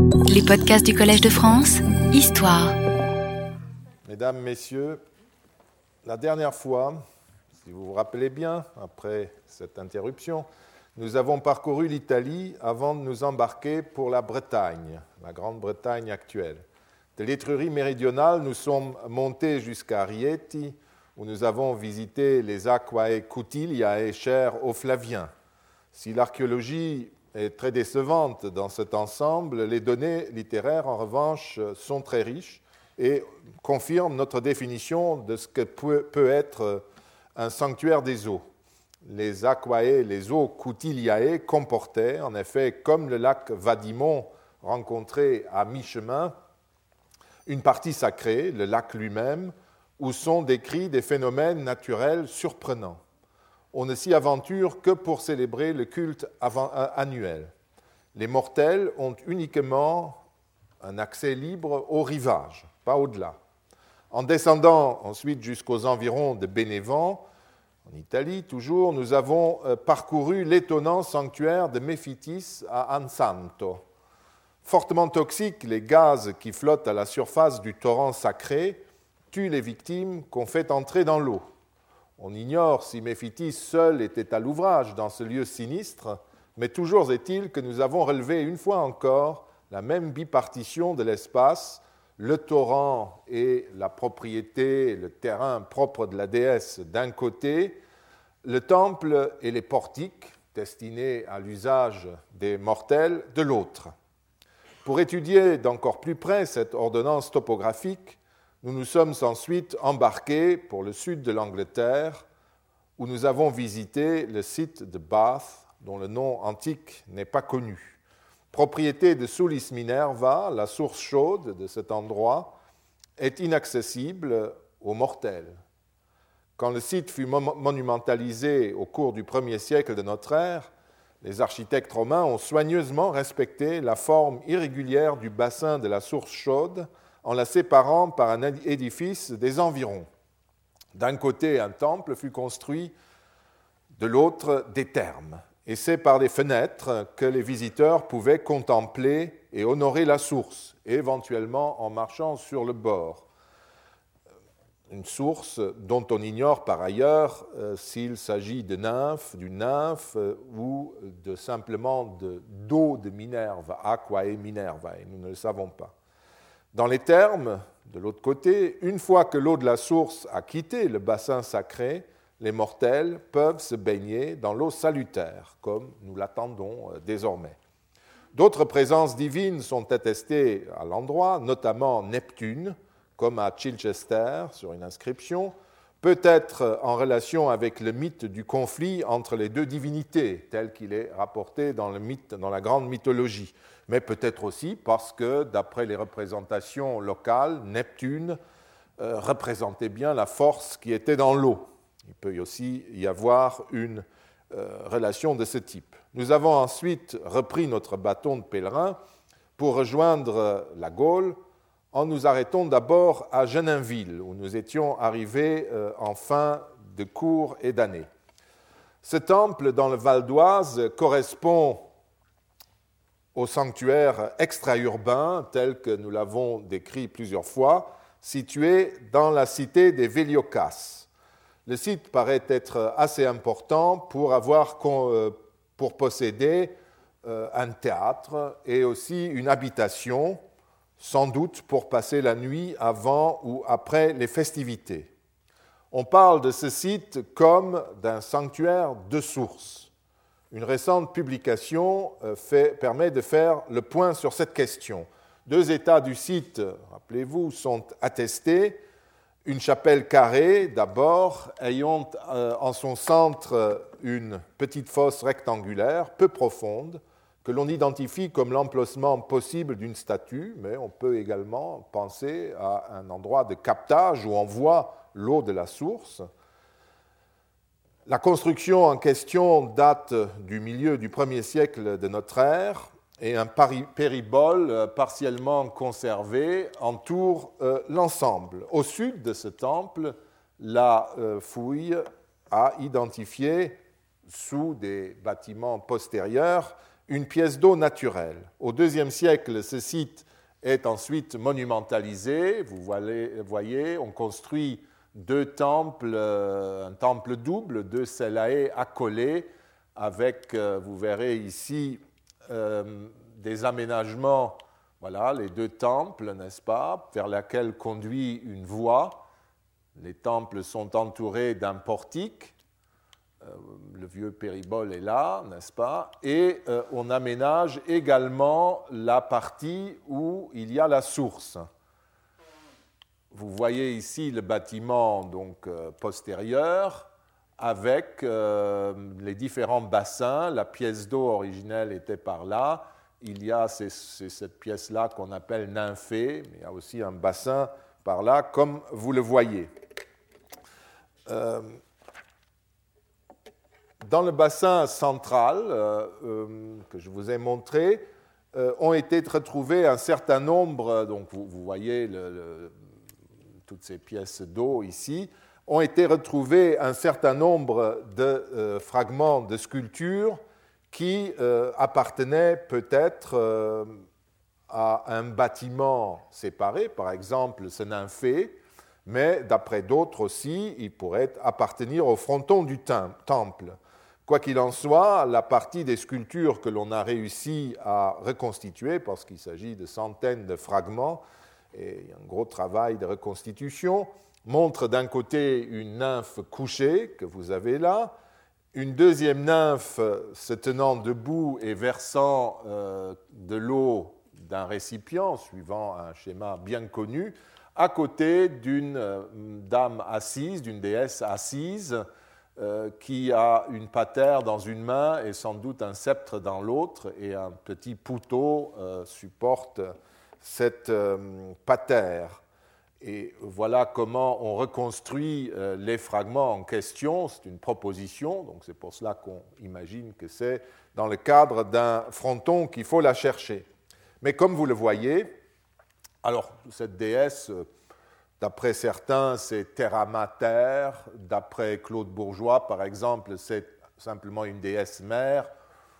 Les podcasts du Collège de France, Histoire. Mesdames, Messieurs, la dernière fois, si vous vous rappelez bien, après cette interruption, nous avons parcouru l'Italie avant de nous embarquer pour la Bretagne, la Grande-Bretagne actuelle. De l'Étrurie méridionale, nous sommes montés jusqu'à Rieti, où nous avons visité les Aquae Cutiliae chères aux Flaviens. Si l'archéologie est très décevante dans cet ensemble, les données littéraires, en revanche, sont très riches et confirment notre définition de ce que peut être un sanctuaire des eaux. Les Aquae, les eaux Cutiliae, comportaient, en effet, comme le lac Vadimon rencontré à mi-chemin, une partie sacrée, le lac lui-même, où sont décrits des phénomènes naturels surprenants. On ne s'y aventure que pour célébrer le culte annuel. Les mortels ont uniquement un accès libre au rivage, pas au-delà. En descendant ensuite jusqu'aux environs de Bénévent, en Italie toujours, nous avons parcouru l'étonnant sanctuaire de Méphitis à Ansanto. Fortement toxiques, les gaz qui flottent à la surface du torrent sacré tuent les victimes qu'on fait entrer dans l'eau. On ignore si Méphitis seul était à l'ouvrage dans ce lieu sinistre, mais toujours est-il que nous avons relevé une fois encore la même bipartition de l'espace, le torrent et la propriété, le terrain propre de la déesse d'un côté, le temple et les portiques destinés à l'usage des mortels de l'autre. Pour étudier d'encore plus près cette ordonnance topographique, nous nous sommes ensuite embarqués pour le sud de l'Angleterre, où nous avons visité le site de Bath, dont le nom antique n'est pas connu. Propriété de Sulis Minerva, la source chaude de cet endroit est inaccessible aux mortels. Quand le site fut monumentalisé au cours du 1er siècle de notre ère, les architectes romains ont soigneusement respecté la forme irrégulière du bassin de la source chaude en la séparant par un édifice des environs. D'un côté, un temple fut construit, de l'autre, des thermes. Et c'est par des fenêtres que les visiteurs pouvaient contempler et honorer la source, éventuellement en marchant sur le bord. Une source dont on ignore par ailleurs s'il s'agit d'une nymphe ou simplement d'eau de Minerve, Aquae Minervae, nous ne le savons pas. Dans les thermes, de l'autre côté, une fois que l'eau de la source a quitté le bassin sacré, les mortels peuvent se baigner dans l'eau salutaire, comme nous l'attendons désormais. D'autres présences divines sont attestées à l'endroit, notamment Neptune, comme à Chichester, sur une inscription, peut-être en relation avec le mythe du conflit entre les deux divinités, tel qu'il est rapporté dans la grande mythologie, mais peut-être aussi parce que, d'après les représentations locales, Neptune représentait bien la force qui était dans l'eau. Il peut aussi y avoir une relation de ce type. Nous avons ensuite repris notre bâton de pèlerin pour rejoindre la Gaule, en nous arrêtant d'abord à Geninville, où nous étions arrivés en fin de cours et d'année. Ce temple dans le Val d'Oise correspond au sanctuaire extra-urbain, tel que nous l'avons décrit plusieurs fois, situé dans la cité des Veliocas. Le site paraît être assez important pour posséder un théâtre et aussi une habitation, sans doute pour passer la nuit avant ou après les festivités. On parle de ce site comme d'un sanctuaire de source. Une récente publication permet de faire le point sur cette question. 2 états du site, rappelez-vous, sont attestés. Une chapelle carrée, d'abord, ayant en son centre une petite fosse rectangulaire, peu profonde, que l'on identifie comme l'emplacement possible d'une statue, mais on peut également penser à un endroit de captage où on voit l'eau de la source. La construction en question date du milieu du 1er siècle de notre ère et un péribole partiellement conservé entoure l'ensemble. Au sud de ce temple, la fouille a identifié, sous des bâtiments postérieurs, une pièce d'eau naturelle. Au IIe siècle, ce site est ensuite monumentalisé. Vous voyez, on construit deux temples, un temple double, deux Selae accolés, avec, vous verrez ici, des aménagements, voilà, les deux temples, n'est-ce pas, vers lesquels conduit une voie. Les temples sont entourés d'un portique. Le vieux péribole est là, n'est-ce pas? Et on aménage également la partie où il y a la source. Vous voyez ici le bâtiment donc, postérieur avec les différents bassins. La pièce d'eau originelle était par là. Il y a cette pièce-là qu'on appelle nymphée, mais il y a aussi un bassin par là, comme vous le voyez. Dans le bassin central que je vous ai montré, ont été retrouvés un certain nombre, donc vous voyez toutes ces pièces d'eau ici, ont été retrouvés un certain nombre de fragments de sculptures qui appartenaient peut-être à un bâtiment séparé, par exemple ce nymphée, mais d'après d'autres aussi, il pourrait appartenir au fronton du temple. Quoi qu'il en soit, la partie des sculptures que l'on a réussi à reconstituer, parce qu'il s'agit de centaines de fragments, et il y a un gros travail de reconstitution, montre d'un côté une nymphe couchée, que vous avez là, une deuxième nymphe se tenant debout et versant de l'eau d'un récipient, suivant un schéma bien connu, à côté d'une dame assise, d'une déesse assise, qui a une patère dans une main et sans doute un sceptre dans l'autre, et un petit pouteau supporte cette patère. Et voilà comment on reconstruit les fragments en question. C'est une proposition, donc c'est pour cela qu'on imagine que c'est dans le cadre d'un fronton qu'il faut la chercher. Mais comme vous le voyez, alors cette déesse, d'après certains, c'est Terra Mater. D'après Claude Bourgeois, par exemple, c'est simplement une déesse mère.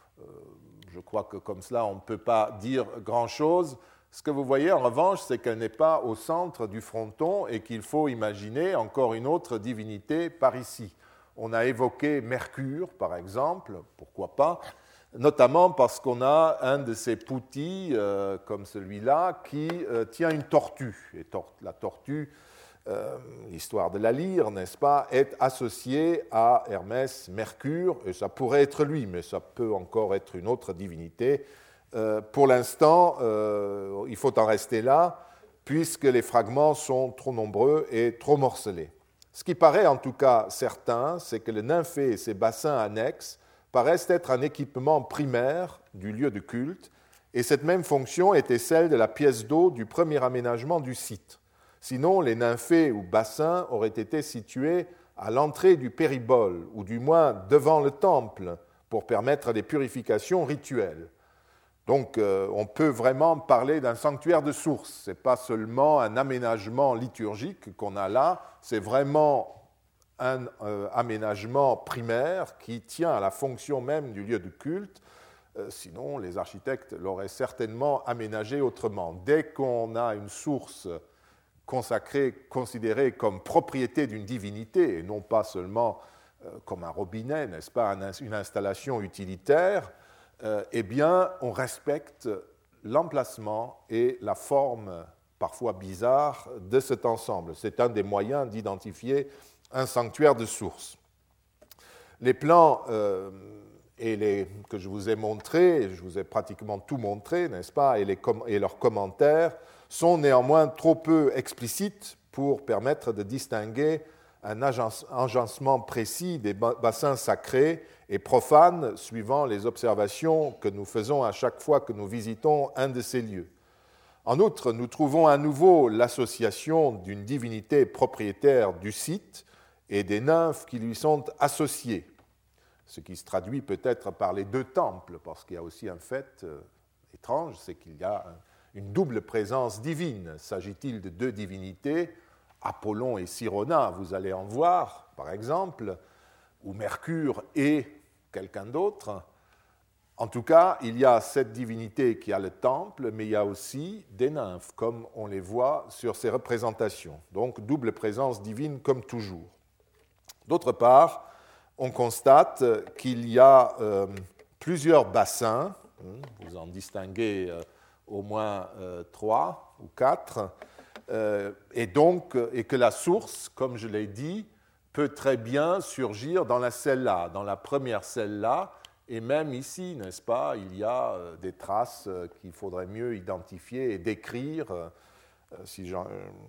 Je crois que comme cela, on ne peut pas dire grand-chose. Ce que vous voyez, en revanche, c'est qu'elle n'est pas au centre du fronton et qu'il faut imaginer encore une autre divinité par ici. On a évoqué Mercure, par exemple, pourquoi pas, notamment parce qu'on a un de ces poutis, comme celui-là, qui tient une tortue. Et la tortue, l'histoire de la lyre, n'est-ce pas, est associée à Hermès, Mercure, et ça pourrait être lui, mais ça peut encore être une autre divinité. Pour l'instant, il faut en rester là, puisque les fragments sont trop nombreux et trop morcelés. Ce qui paraît en tout cas certain, c'est que le nymphée et ses bassins annexes paraissent être un équipement primaire du lieu de culte, et cette même fonction était celle de la pièce d'eau du premier aménagement du site. Sinon, les nymphées ou bassins auraient été situés à l'entrée du péribole, ou du moins devant le temple, pour permettre des purifications rituelles. Donc, on peut vraiment parler d'un sanctuaire de source. Ce n'est pas seulement un aménagement liturgique qu'on a là, c'est vraiment un aménagement primaire qui tient à la fonction même du lieu de culte. Sinon, les architectes l'auraient certainement aménagé autrement. Dès qu'on a une source consacrée, considérée comme propriété d'une divinité, et non pas seulement comme un robinet, n'est-ce pas, une installation utilitaire, eh bien, on respecte l'emplacement et la forme parfois bizarre de cet ensemble. C'est un des moyens d'identifier un sanctuaire de source. Les plans que je vous ai montrés, je vous ai pratiquement tout montré, n'est-ce pas, et leurs commentaires sont néanmoins trop peu explicites pour permettre de distinguer un agencement précis des bassins sacrés et profanes suivant les observations que nous faisons à chaque fois que nous visitons un de ces lieux. En outre, nous trouvons à nouveau l'association d'une divinité propriétaire du site et des nymphes qui lui sont associées, ce qui se traduit peut-être par les deux temples, parce qu'il y a aussi un fait étrange, c'est qu'il y a une double présence divine. S'agit-il de deux divinités, Apollon et Sirona, vous allez en voir, par exemple, ou Mercure et quelqu'un d'autre. En tout cas, il y a cette divinité qui a le temple, mais il y a aussi des nymphes, comme on les voit sur ces représentations. Donc, double présence divine comme toujours. D'autre part, on constate qu'il y a plusieurs bassins, vous en distinguez au moins 3 ou 4, et que la source, comme je l'ai dit, peut très bien surgir dans la celle-là, dans la première celle-là, et même ici, n'est-ce pas, il y a des traces qu'il faudrait mieux identifier et décrire. Si je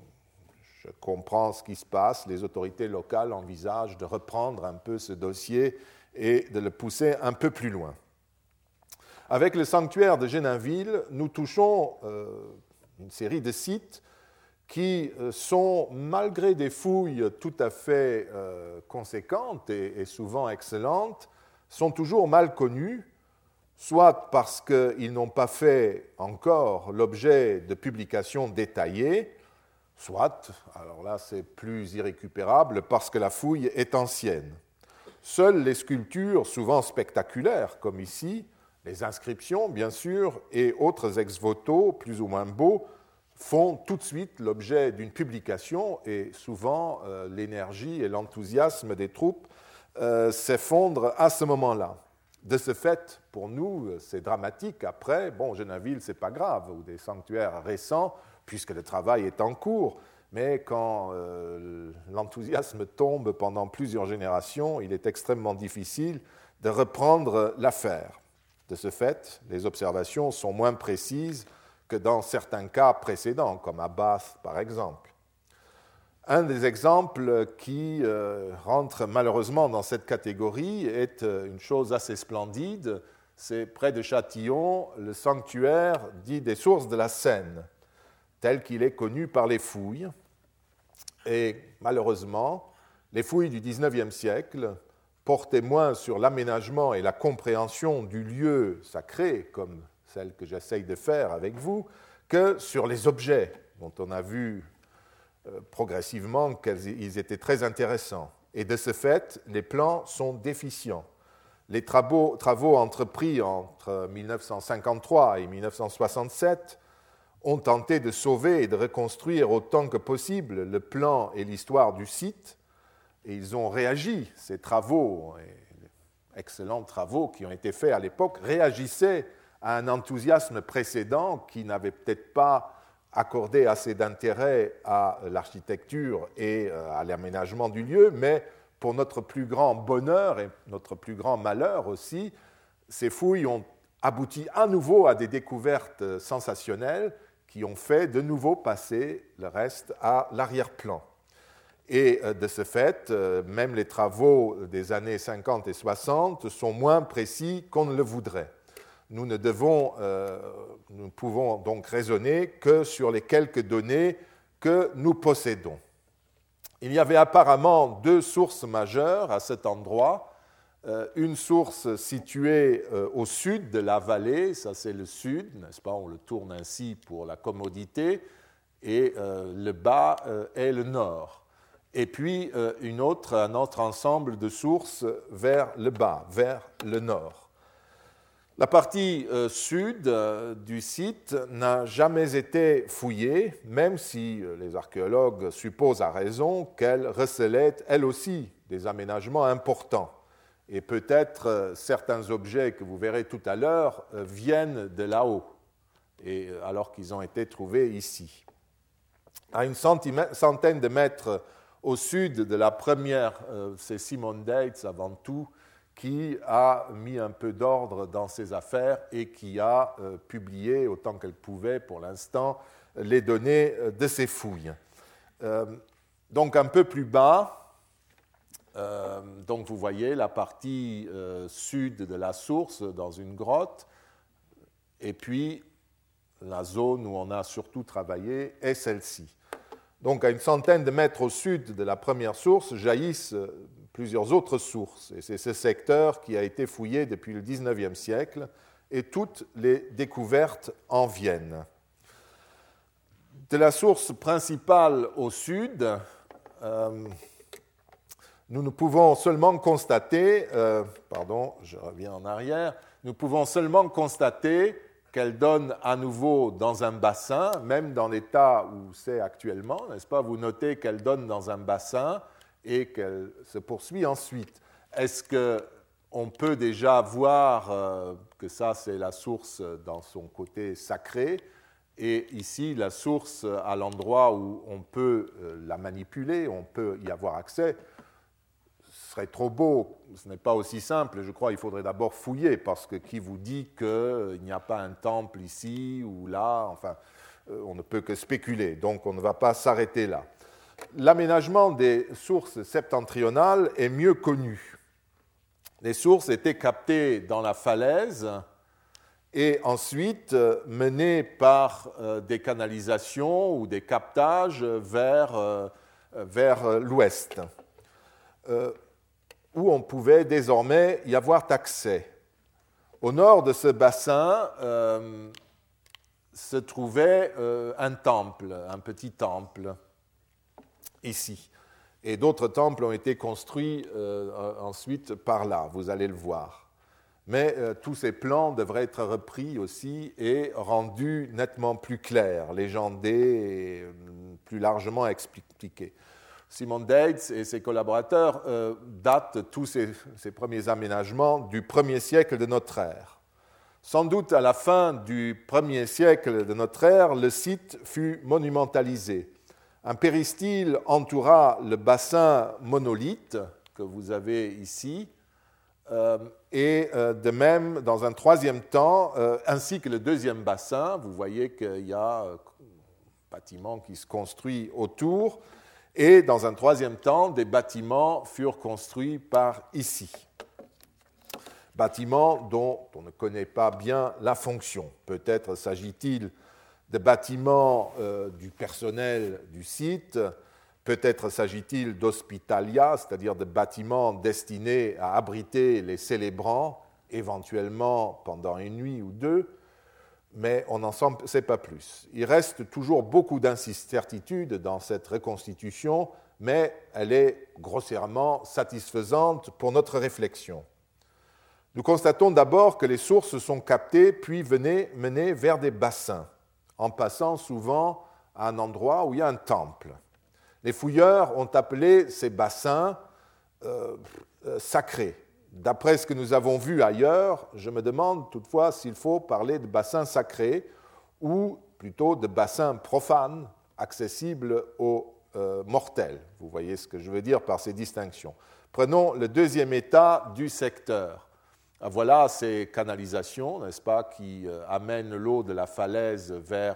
comprends ce qui se passe, les autorités locales envisagent de reprendre un peu ce dossier et de le pousser un peu plus loin. Avec le sanctuaire de Genainville, nous touchons une série de sites qui sont, malgré des fouilles tout à fait conséquentes et souvent excellentes, sont toujours mal connus, soit parce qu'ils n'ont pas fait encore l'objet de publications détaillées, soit, alors là c'est plus irrécupérable, parce que la fouille est ancienne. Seules les sculptures, souvent spectaculaires, comme ici, les inscriptions bien sûr, et autres ex-voto, plus ou moins beaux, font tout de suite l'objet d'une publication, et souvent l'énergie et l'enthousiasme des troupes s'effondrent à ce moment-là. De ce fait, pour nous, c'est dramatique. Après, Genainville, ce n'est pas grave, ou des sanctuaires récents, puisque le travail est en cours. Mais quand l'enthousiasme tombe pendant plusieurs générations, il est extrêmement difficile de reprendre l'affaire. De ce fait, les observations sont moins précises que dans certains cas précédents, comme à Bath, par exemple. Un des exemples qui rentre malheureusement dans cette catégorie est une chose assez splendide. C'est près de Châtillon, le sanctuaire dit des sources de la Seine, tel qu'il est connu par les fouilles. Et malheureusement, les fouilles du XIXe siècle portaient moins sur l'aménagement et la compréhension du lieu sacré, comme celle que j'essaye de faire avec vous, que sur les objets, dont on a vu progressivement qu'ils étaient très intéressants. Et de ce fait, les plans sont déficients. Les travaux entrepris entre 1953 et 1967 ont tenté de sauver et de reconstruire autant que possible le plan et l'histoire du site, et ils ont réagi. Ces travaux, excellents travaux qui ont été faits à l'époque, réagissaient à un enthousiasme précédent qui n'avait peut-être pas accordé assez d'intérêt à l'architecture et à l'aménagement du lieu, mais pour notre plus grand bonheur et notre plus grand malheur aussi, ces fouilles ont abouti à nouveau à des découvertes sensationnelles qui ont fait de nouveau passer le reste à l'arrière-plan. Et de ce fait, même les travaux des années 50 et 60 sont moins précis qu'on ne le voudrait. Nous ne pouvons donc raisonner que sur les quelques données que nous possédons. Il y avait apparemment 2 sources majeures à cet endroit. Une source située au sud de la vallée, ça c'est le sud, n'est-ce pas, on le tourne ainsi pour la commodité, et le bas est le nord. Et puis un autre ensemble de sources vers le bas, vers le nord. La partie sud du site n'a jamais été fouillée, même si les archéologues supposent à raison qu'elle recelait, elle aussi, des aménagements importants. Et peut-être certains objets que vous verrez tout à l'heure viennent de là-haut, alors qu'ils ont été trouvés ici. À une centaine de mètres au sud de la première, c'est Simon Dates avant tout, qui a mis un peu d'ordre dans ses affaires et qui a publié, autant qu'elle pouvait pour l'instant, les données de ses fouilles. Donc un peu plus bas, donc vous voyez la partie sud de la source dans une grotte, et puis la zone où on a surtout travaillé est celle-ci. Donc à une centaine de mètres au sud de la première source jaillissent plusieurs autres sources, et c'est ce secteur qui a été fouillé depuis le XIXe siècle, et toutes les découvertes en viennent. De la source principale au sud, nous ne pouvons seulement constater, je reviens en arrière, nous pouvons seulement constater qu'elle donne à nouveau dans un bassin, même dans l'état où c'est actuellement, n'est-ce pas? Vous notez qu'elle donne dans un bassin et qu'elle se poursuit ensuite. Est-ce qu'on peut déjà voir que ça, c'est la source dans son côté sacré, et ici, la source à l'endroit où on peut la manipuler, on peut y avoir accès? Ce serait trop beau, ce n'est pas aussi simple, je crois qu'il faudrait d'abord fouiller, parce que qui vous dit qu'il n'y a pas un temple ici ou là, enfin, on ne peut que spéculer, donc on ne va pas s'arrêter là. L'aménagement des sources septentrionales est mieux connu. Les sources étaient captées dans la falaise et ensuite menées par des canalisations ou des captages vers l'ouest, où on pouvait désormais y avoir accès. Au nord de ce bassin se trouvait un temple, un petit temple, ici. Et d'autres temples ont été construits ensuite par là, vous allez le voir. Mais tous ces plans devraient être repris aussi et rendus nettement plus clairs, légendés et plus largement expliqués. Simon Dates et ses collaborateurs datent tous ces premiers aménagements du 1er siècle de notre ère. Sans doute à la fin du 1er siècle de notre ère, le site fut monumentalisé. Un péristyle entoura le bassin monolithe que vous avez ici, et de même, dans un troisième temps, ainsi que le deuxième bassin, vous voyez qu'il y a un bâtiment qui se construit autour, et dans un troisième temps, des bâtiments furent construits par ici. Bâtiments dont on ne connaît pas bien la fonction. Peut-être s'agit-il de bâtiments du personnel du site, peut-être s'agit-il d'hospitalia, c'est-à-dire de bâtiments destinés à abriter les célébrants, éventuellement pendant une nuit ou deux, mais on n'en sait pas plus. Il reste toujours beaucoup d'incertitudes dans cette reconstitution, mais elle est grossièrement satisfaisante pour notre réflexion. Nous constatons d'abord que les sources sont captées puis menées vers des bassins, en passant souvent à un endroit où il y a un temple. Les fouilleurs ont appelé ces bassins sacrés. D'après ce que nous avons vu ailleurs, je me demande toutefois s'il faut parler de bassins sacrés ou plutôt de bassins profanes accessibles aux mortels. Vous voyez ce que je veux dire par ces distinctions. Prenons le deuxième état du secteur. Voilà ces canalisations, n'est-ce pas, qui amènent l'eau de la falaise vers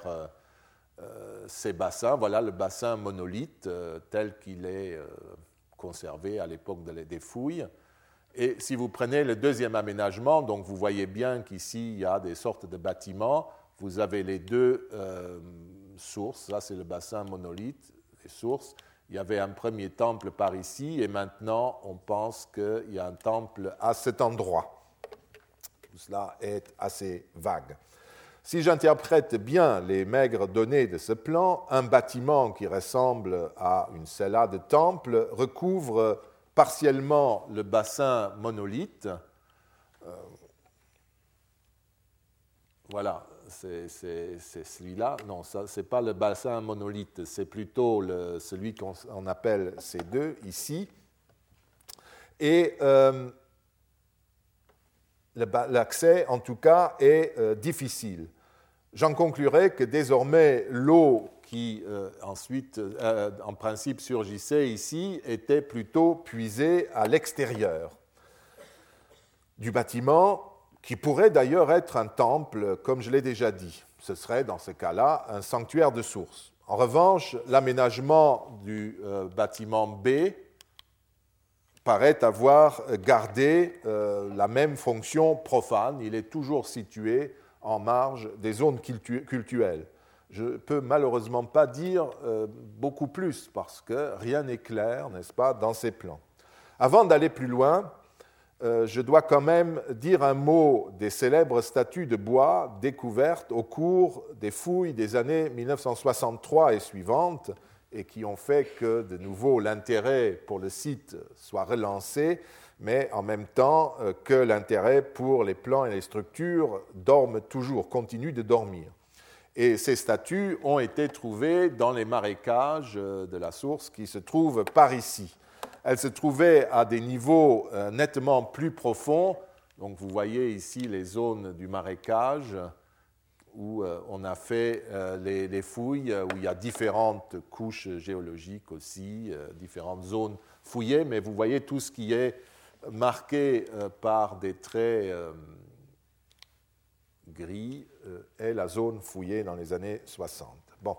ces bassins. Voilà le bassin monolithe tel qu'il est conservé à l'époque des fouilles. Et si vous prenez le deuxième aménagement, donc vous voyez bien qu'ici il y a des sortes de bâtiments. Vous avez les deux sources. Ça, c'est le bassin monolithe, les sources. Il y avait un premier temple par ici, et maintenant on pense qu'il y a un temple à cet endroit. Tout cela est assez vague. Si j'interprète bien les maigres données de ce plan, un bâtiment qui ressemble à une cella de temple recouvre partiellement le bassin monolithe. Voilà, c'est celui-là. Non, ce n'est pas le bassin monolithe, c'est plutôt celui qu'on appelle C2 ici. Et l'accès, en tout cas, est difficile. J'en conclurai que désormais, l'eau qui ensuite, en principe, surgissait ici, était plutôt puisée à l'extérieur du bâtiment, qui pourrait d'ailleurs être un temple, comme je l'ai déjà dit. Ce serait, dans ce cas-là, un sanctuaire de source. En revanche, l'aménagement du bâtiment B paraît avoir gardé la même fonction profane. Il est toujours situé en marge des zones cultuelles. Je ne peux malheureusement pas dire beaucoup plus parce que rien n'est clair, n'est-ce pas, dans ces plans. Avant d'aller plus loin, je dois quand même dire un mot des célèbres statues de bois découvertes au cours des fouilles des années 1963 et suivantes et qui ont fait que, de nouveau, l'intérêt pour le site soit relancé. mais en même temps que l'intérêt pour les plans et les structures dorment toujours, continuent de dormir. Et ces statues ont été trouvées dans les marécages de la source qui se trouvent par ici. Elles se trouvaient à des niveaux nettement plus profonds. Donc vous voyez ici les zones du marécage où on a fait les fouilles, où il y a différentes couches géologiques aussi, différentes zones fouillées, mais vous voyez tout ce qui est marqué par des traits gris est la zone fouillée dans les années 60. Bon.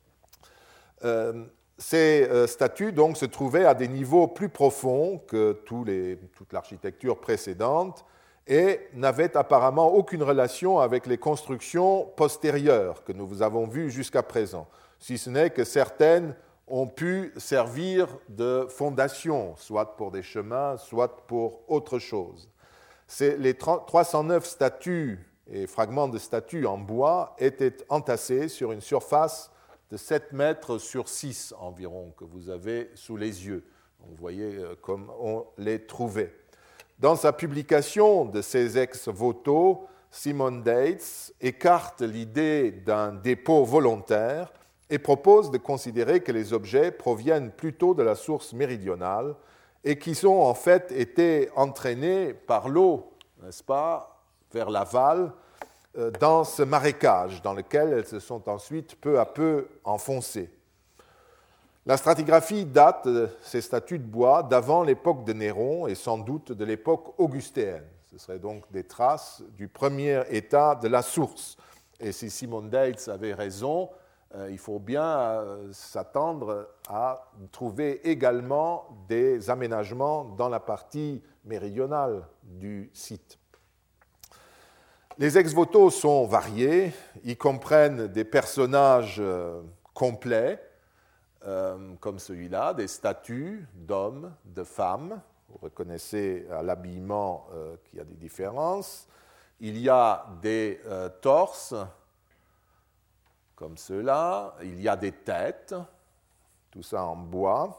Ces statues donc, se trouvaient à des niveaux plus profonds que toute l'architecture précédente et n'avaient apparemment aucune relation avec les constructions postérieures que nous avons vues jusqu'à présent, si ce n'est que certaines ont pu servir de fondation, soit pour des chemins, soit pour autre chose. Les 309 statues et fragments de statues en bois étaient entassés sur une surface de 7 mètres sur 6 environ, que vous avez sous les yeux. Donc, vous voyez comme on les trouvait. Dans sa publication de ces ex-voto, Simon Dates écarte l'idée d'un dépôt volontaire et propose de considérer que les objets proviennent plutôt de la source méridionale et qu'ils ont en fait été entraînés par l'eau, n'est-ce pas, vers l'aval, dans ce marécage dans lequel elles se sont ensuite peu à peu enfoncées. La stratigraphie date de ces statues de bois d'avant l'époque de Néron et sans doute de l'époque augustéenne. Ce seraient donc des traces du premier état de la source. Et si Simon Dates avait raison, il faut bien s'attendre à trouver également des aménagements dans la partie méridionale du site. Les ex-voto sont variés, ils comprennent des personnages complets, comme celui-là, des statues d'hommes, de femmes. Vous reconnaissez à l'habillement qu'il y a des différences. Il y a des torses, comme ceux-là. Il y a des têtes, tout ça en bois.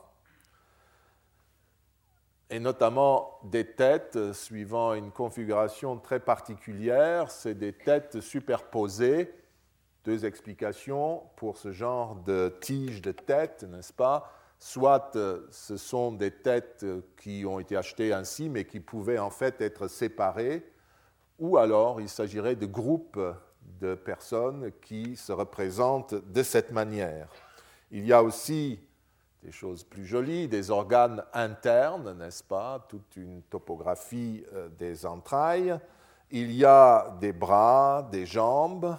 Et notamment des têtes suivant une configuration très particulière, c'est des têtes superposées. 2 explications pour ce genre de tige de tête, n'est-ce pas? Soit ce sont des têtes qui ont été achetées ainsi, mais qui pouvaient en fait être séparées, ou alors il s'agirait de groupes de personnes qui se représentent de cette manière. Il y a aussi des choses plus jolies, des organes internes, n'est-ce pas, toute une topographie des entrailles. Il y a des bras, des jambes,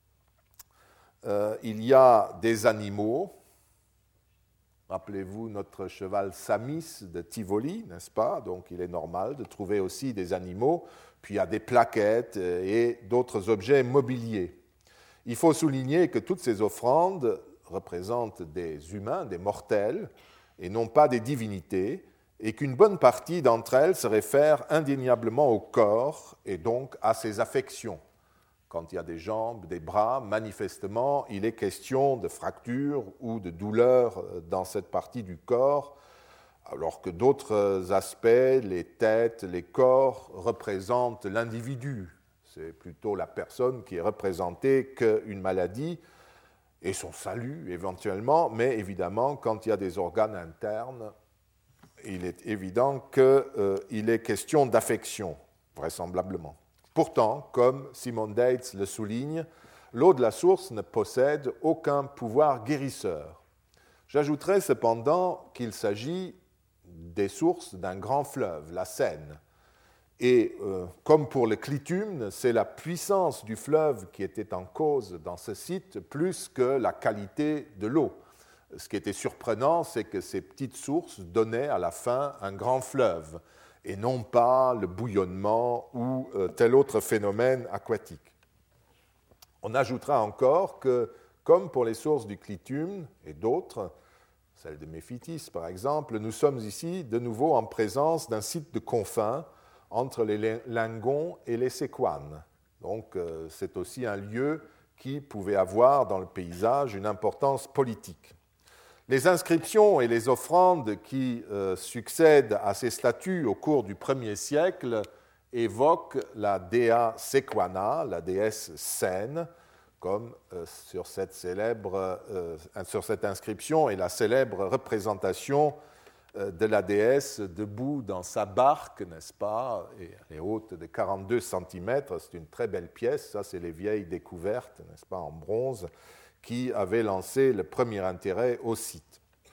il y a des animaux. Rappelez-vous notre cheval Samis de Tivoli, n'est-ce pas? Donc il est normal de trouver aussi des animaux. Puis il y a des plaquettes et d'autres objets mobiliers. Il faut souligner que toutes ces offrandes représentent des humains, des mortels, et non pas des divinités, et qu'une bonne partie d'entre elles se réfèrent indéniablement au corps et donc à ses affections. Quand il y a des jambes, des bras, manifestement, il est question de fractures ou de douleurs dans cette partie du corps, alors que d'autres aspects, les têtes, les corps, représentent l'individu. C'est plutôt la personne qui est représentée qu'une maladie, et son salut éventuellement, mais évidemment, quand il y a des organes internes, il est évident qu'il est question d'affection, vraisemblablement. Pourtant, comme Simon Dates le souligne, l'eau de la source ne possède aucun pouvoir guérisseur. J'ajouterai cependant qu'il s'agit des sources d'un grand fleuve, la Seine. Et comme pour le clitumne, c'est la puissance du fleuve qui était en cause dans ce site plus que la qualité de l'eau. Ce qui était surprenant, c'est que ces petites sources donnaient à la fin un grand fleuve, et non pas le bouillonnement ou tel autre phénomène aquatique. On ajoutera encore que, comme pour les sources du clitumne et d'autres, celle de Méphitis par exemple, nous sommes ici de nouveau en présence d'un site de confins entre les Lingons et les Séquanes. Donc c'est aussi un lieu qui pouvait avoir dans le paysage une importance politique. Les inscriptions et les offrandes qui succèdent à ces statues au cours du 1er siècle évoquent la Dea Sequana, la déesse saine, comme sur cette inscription et la célèbre représentation de la déesse debout dans sa barque, n'est-ce pas, et elle est haute de 42 cm, c'est une très belle pièce, ça c'est les vieilles découvertes, n'est-ce pas, en bronze, qui avaient lancé le premier intérêt au site.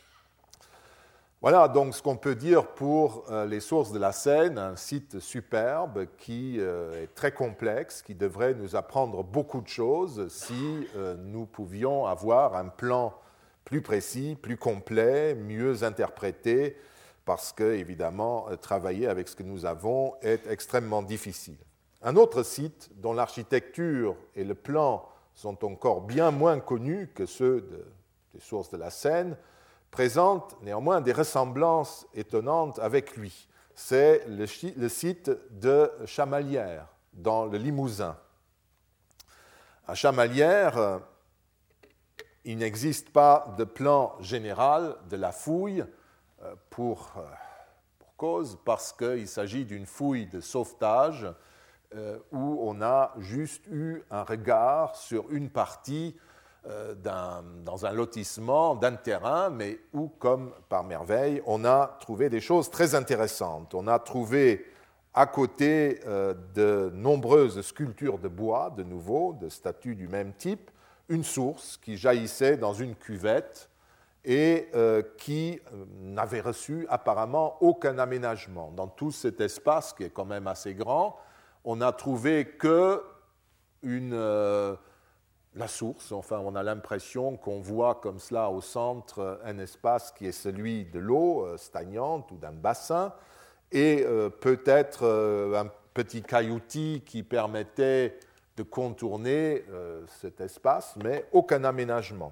Voilà donc ce qu'on peut dire pour les sources de la Seine, un site superbe qui est très complexe, qui devrait nous apprendre beaucoup de choses si nous pouvions avoir un plan plus précis, plus complet, mieux interprété, parce que, évidemment, travailler avec ce que nous avons est extrêmement difficile. Un autre site dont l'architecture et le plan sont encore bien moins connus que ceux des sources de la Seine, présente néanmoins des ressemblances étonnantes avec lui. C'est le site de Chamalières, dans le Limousin. À Chamalières, il n'existe pas de plan général de la fouille pour cause, parce qu'il s'agit d'une fouille de sauvetage où on a juste eu un regard sur une partie dans un lotissement d'un terrain, mais où, comme par merveille, on a trouvé des choses très intéressantes. On a trouvé à côté de nombreuses sculptures de bois, de nouveau, de statues du même type, une source qui jaillissait dans une cuvette et qui n'avait reçu apparemment aucun aménagement. Dans tout cet espace, qui est quand même assez grand, on n'a trouvé que la source. Enfin, on a l'impression qu'on voit comme cela au centre un espace qui est celui de l'eau stagnante ou d'un bassin, et peut-être un petit cailloutis qui permettait de contourner cet espace, mais aucun aménagement.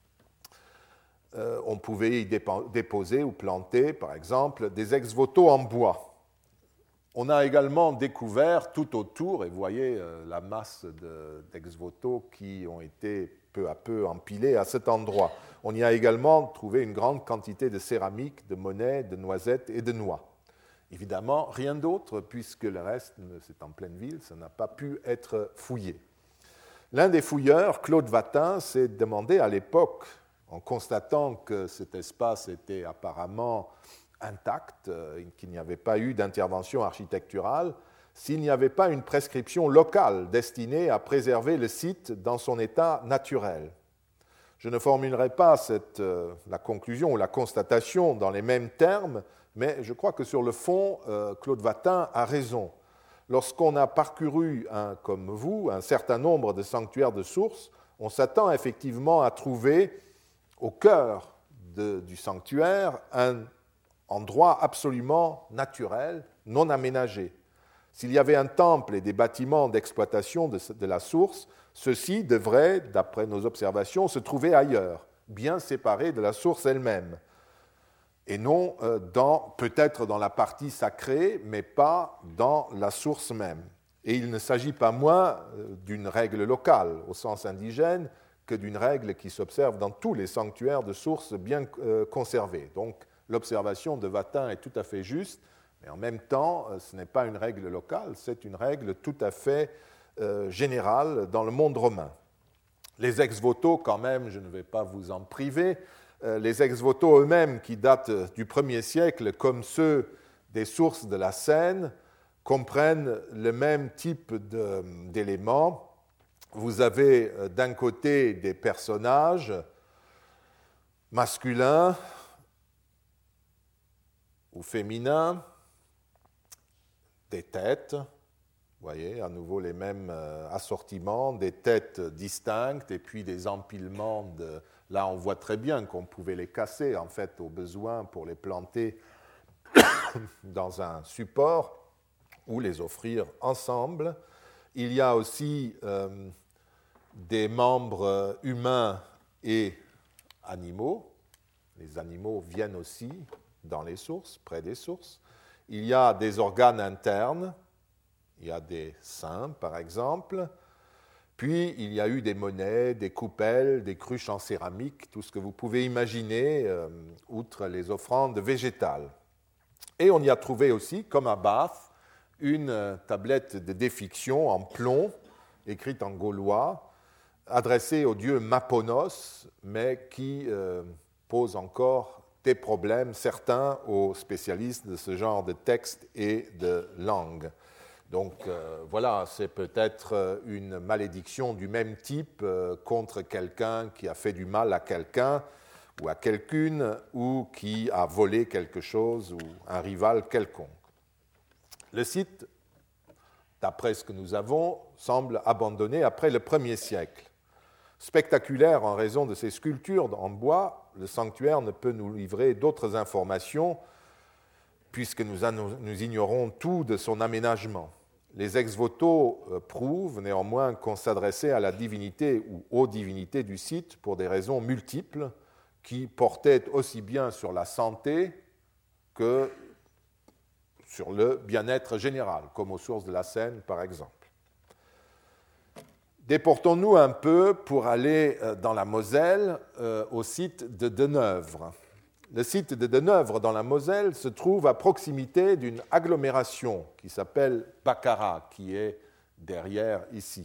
On pouvait y déposer ou planter, par exemple, des ex-voto en bois. On a également découvert tout autour, et vous voyez la masse d'ex-voto qui ont été peu à peu empilés à cet endroit. On y a également trouvé une grande quantité de céramique, de monnaies, de noisettes et de noix. Évidemment, rien d'autre, puisque le reste, c'est en pleine ville, ça n'a pas pu être fouillé. L'un des fouilleurs, Claude Vatin, s'est demandé à l'époque, en constatant que cet espace était apparemment intact, qu'il n'y avait pas eu d'intervention architecturale, s'il n'y avait pas une prescription locale destinée à préserver le site dans son état naturel. Je ne formulerai pas la conclusion ou la constatation dans les mêmes termes, mais je crois que sur le fond, Claude Vatin a raison. Lorsqu'on a parcouru, comme vous, un certain nombre de sanctuaires de sources, on s'attend effectivement à trouver au cœur du sanctuaire un endroit absolument naturel, non aménagé. S'il y avait un temple et des bâtiments d'exploitation de la source, ceux-ci devraient, d'après nos observations, se trouver ailleurs, bien séparés de la source elle-même, et non peut-être dans la partie sacrée, mais pas dans la source même. Et il ne s'agit pas moins d'une règle locale, au sens indigène, que d'une règle qui s'observe dans tous les sanctuaires de sources bien conservés. Donc, l'observation de Vatin est tout à fait juste, mais en même temps, ce n'est pas une règle locale, c'est une règle tout à fait générale dans le monde romain. Les ex-voto, quand même, je ne vais pas vous en priver, les ex-voto eux-mêmes, qui datent du 1er siècle, comme ceux des sources de la Seine, comprennent le même type d'éléments. Vous avez d'un côté des personnages masculins ou féminins, des têtes, vous voyez, à nouveau les mêmes assortiments, des têtes distinctes et puis des empilements de... Là, on voit très bien qu'on pouvait les casser, en fait, au besoin pour les planter dans un support ou les offrir ensemble. Il y a aussi des membres humains et animaux. Les animaux viennent aussi dans les sources, près des sources. Il y a des organes internes, il y a des seins, par exemple. Puis, il y a eu des monnaies, des coupelles, des cruches en céramique, tout ce que vous pouvez imaginer, outre les offrandes végétales. Et on y a trouvé aussi, comme à Bath, une tablette de défiction en plomb, écrite en gaulois, adressée au dieu Maponos, mais qui pose encore des problèmes certains aux spécialistes de ce genre de texte et de langue. Donc voilà, c'est peut-être une malédiction du même type contre quelqu'un qui a fait du mal à quelqu'un ou à quelqu'une ou qui a volé quelque chose ou un rival quelconque. Le site, d'après ce que nous avons, semble abandonné après le 1er siècle. Spectaculaire en raison de ses sculptures en bois, le sanctuaire ne peut nous livrer d'autres informations puisque nous ignorons tout de son aménagement. Les ex-voto prouvent néanmoins qu'on s'adressait à la divinité ou aux divinités du site pour des raisons multiples qui portaient aussi bien sur la santé que sur le bien-être général, comme aux sources de la Seine par exemple. Déportons-nous un peu pour aller dans la Moselle au site de Deneuvre. Le site de Deneuvre dans la Moselle se trouve à proximité d'une agglomération qui s'appelle Baccarat, qui est derrière ici.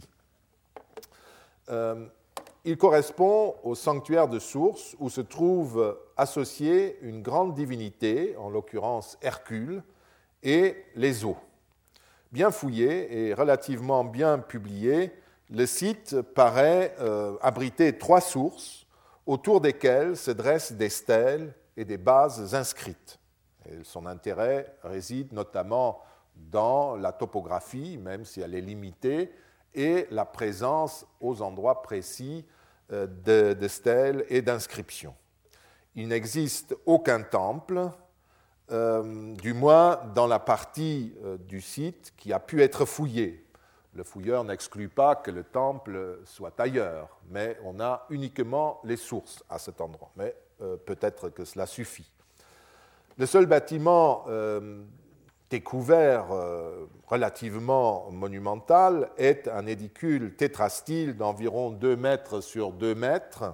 Il correspond au sanctuaire de Source où se trouve associée une grande divinité, en l'occurrence Hercule, et les eaux. Bien fouillé et relativement bien publié, le site paraît abriter 3 sources autour desquelles se dressent des stèles et des bases inscrites. Et son intérêt réside notamment dans la topographie, même si elle est limitée, et la présence aux endroits précis de stèles et d'inscriptions. Il n'existe aucun temple, du moins dans la partie du site qui a pu être fouillée. Le fouilleur n'exclut pas que le temple soit ailleurs, mais on a uniquement les sources à cet endroit. Mais peut-être que cela suffit. Le seul bâtiment découvert relativement monumental est un édicule tétrastyle d'environ 2 mètres sur 2 mètres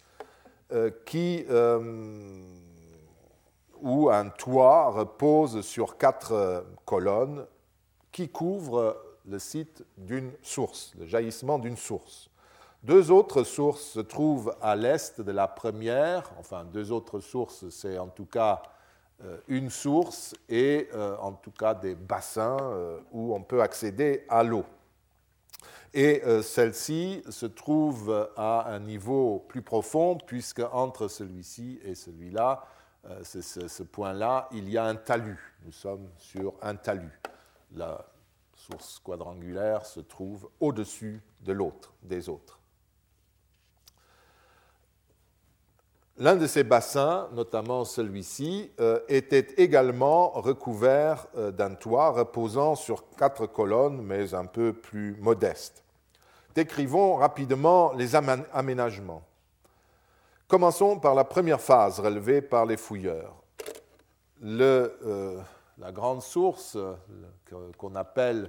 où un toit repose sur 4 colonnes qui couvrent le site d'une source, le jaillissement d'une source. 2 autres sources se trouvent à l'est de la première, enfin 2 autres sources, c'est en tout cas une source et en tout cas des bassins où on peut accéder à l'eau. Et celle-ci se trouve à un niveau plus profond puisque entre celui-ci et celui-là, ce point-là, il y a un talus. Nous sommes sur un talus. La source quadrangulaire se trouve au-dessus de l'autre, des autres. L'un de ces bassins, notamment celui-ci, était également recouvert d'un toit reposant sur 4 colonnes, mais un peu plus modestes. Décrivons rapidement les aménagements. Commençons par la première phase relevée par les fouilleurs. La grande source qu'on appelle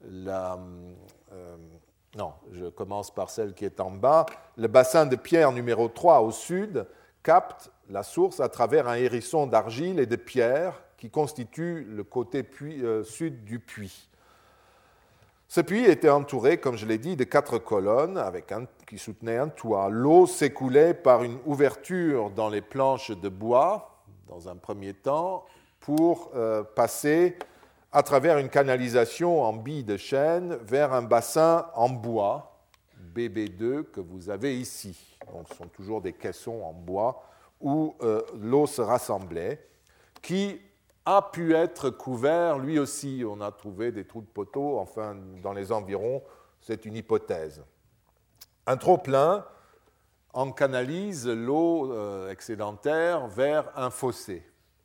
non, je commence par celle qui est en bas. Le bassin de pierre numéro 3 au sud capte la source à travers un hérisson d'argile et de pierre qui constitue le côté sud du puits. Ce puits était entouré, comme je l'ai dit, de 4 colonnes qui soutenaient un toit. L'eau s'écoulait par une ouverture dans les planches de bois, dans un premier temps, pour passer à travers une canalisation en billes de chêne vers un bassin en bois, BB2, que vous avez ici. Donc, ce sont toujours des caissons en bois où l'eau se rassemblait, qui a pu être couvert, lui aussi. On a trouvé des trous de poteaux, enfin, dans les environs, c'est une hypothèse. Un trop-plein en canalise l'eau excédentaire vers un fossé.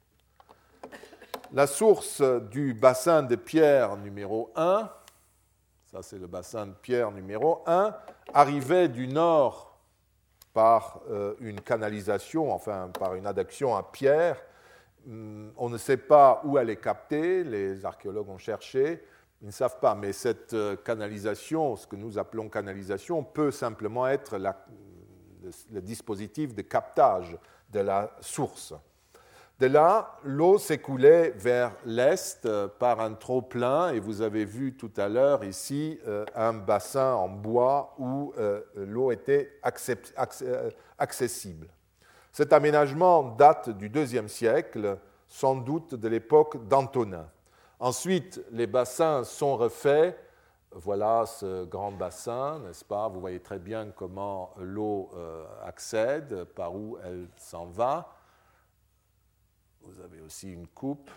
La source du bassin de pierre numéro 1, ça c'est le bassin de pierre numéro 1, arrivait du nord par une canalisation, enfin par une adduction à pierre. On ne sait pas où elle est captée, les archéologues ont cherché, Ils ne savent pas, mais cette canalisation, ce que nous appelons canalisation, peut simplement être le dispositif de captage de la source. De là, l'eau s'écoulait vers l'est par un trop-plein, et vous avez vu tout à l'heure ici un bassin en bois où l'eau était accessible. Cet aménagement date du IIe siècle, sans doute de l'époque d'Antonin. Ensuite, les bassins sont refaits. Voilà ce grand bassin, n'est-ce pas? Vous voyez très bien comment l'eau accède, par où elle s'en va. Vous avez aussi une coupe.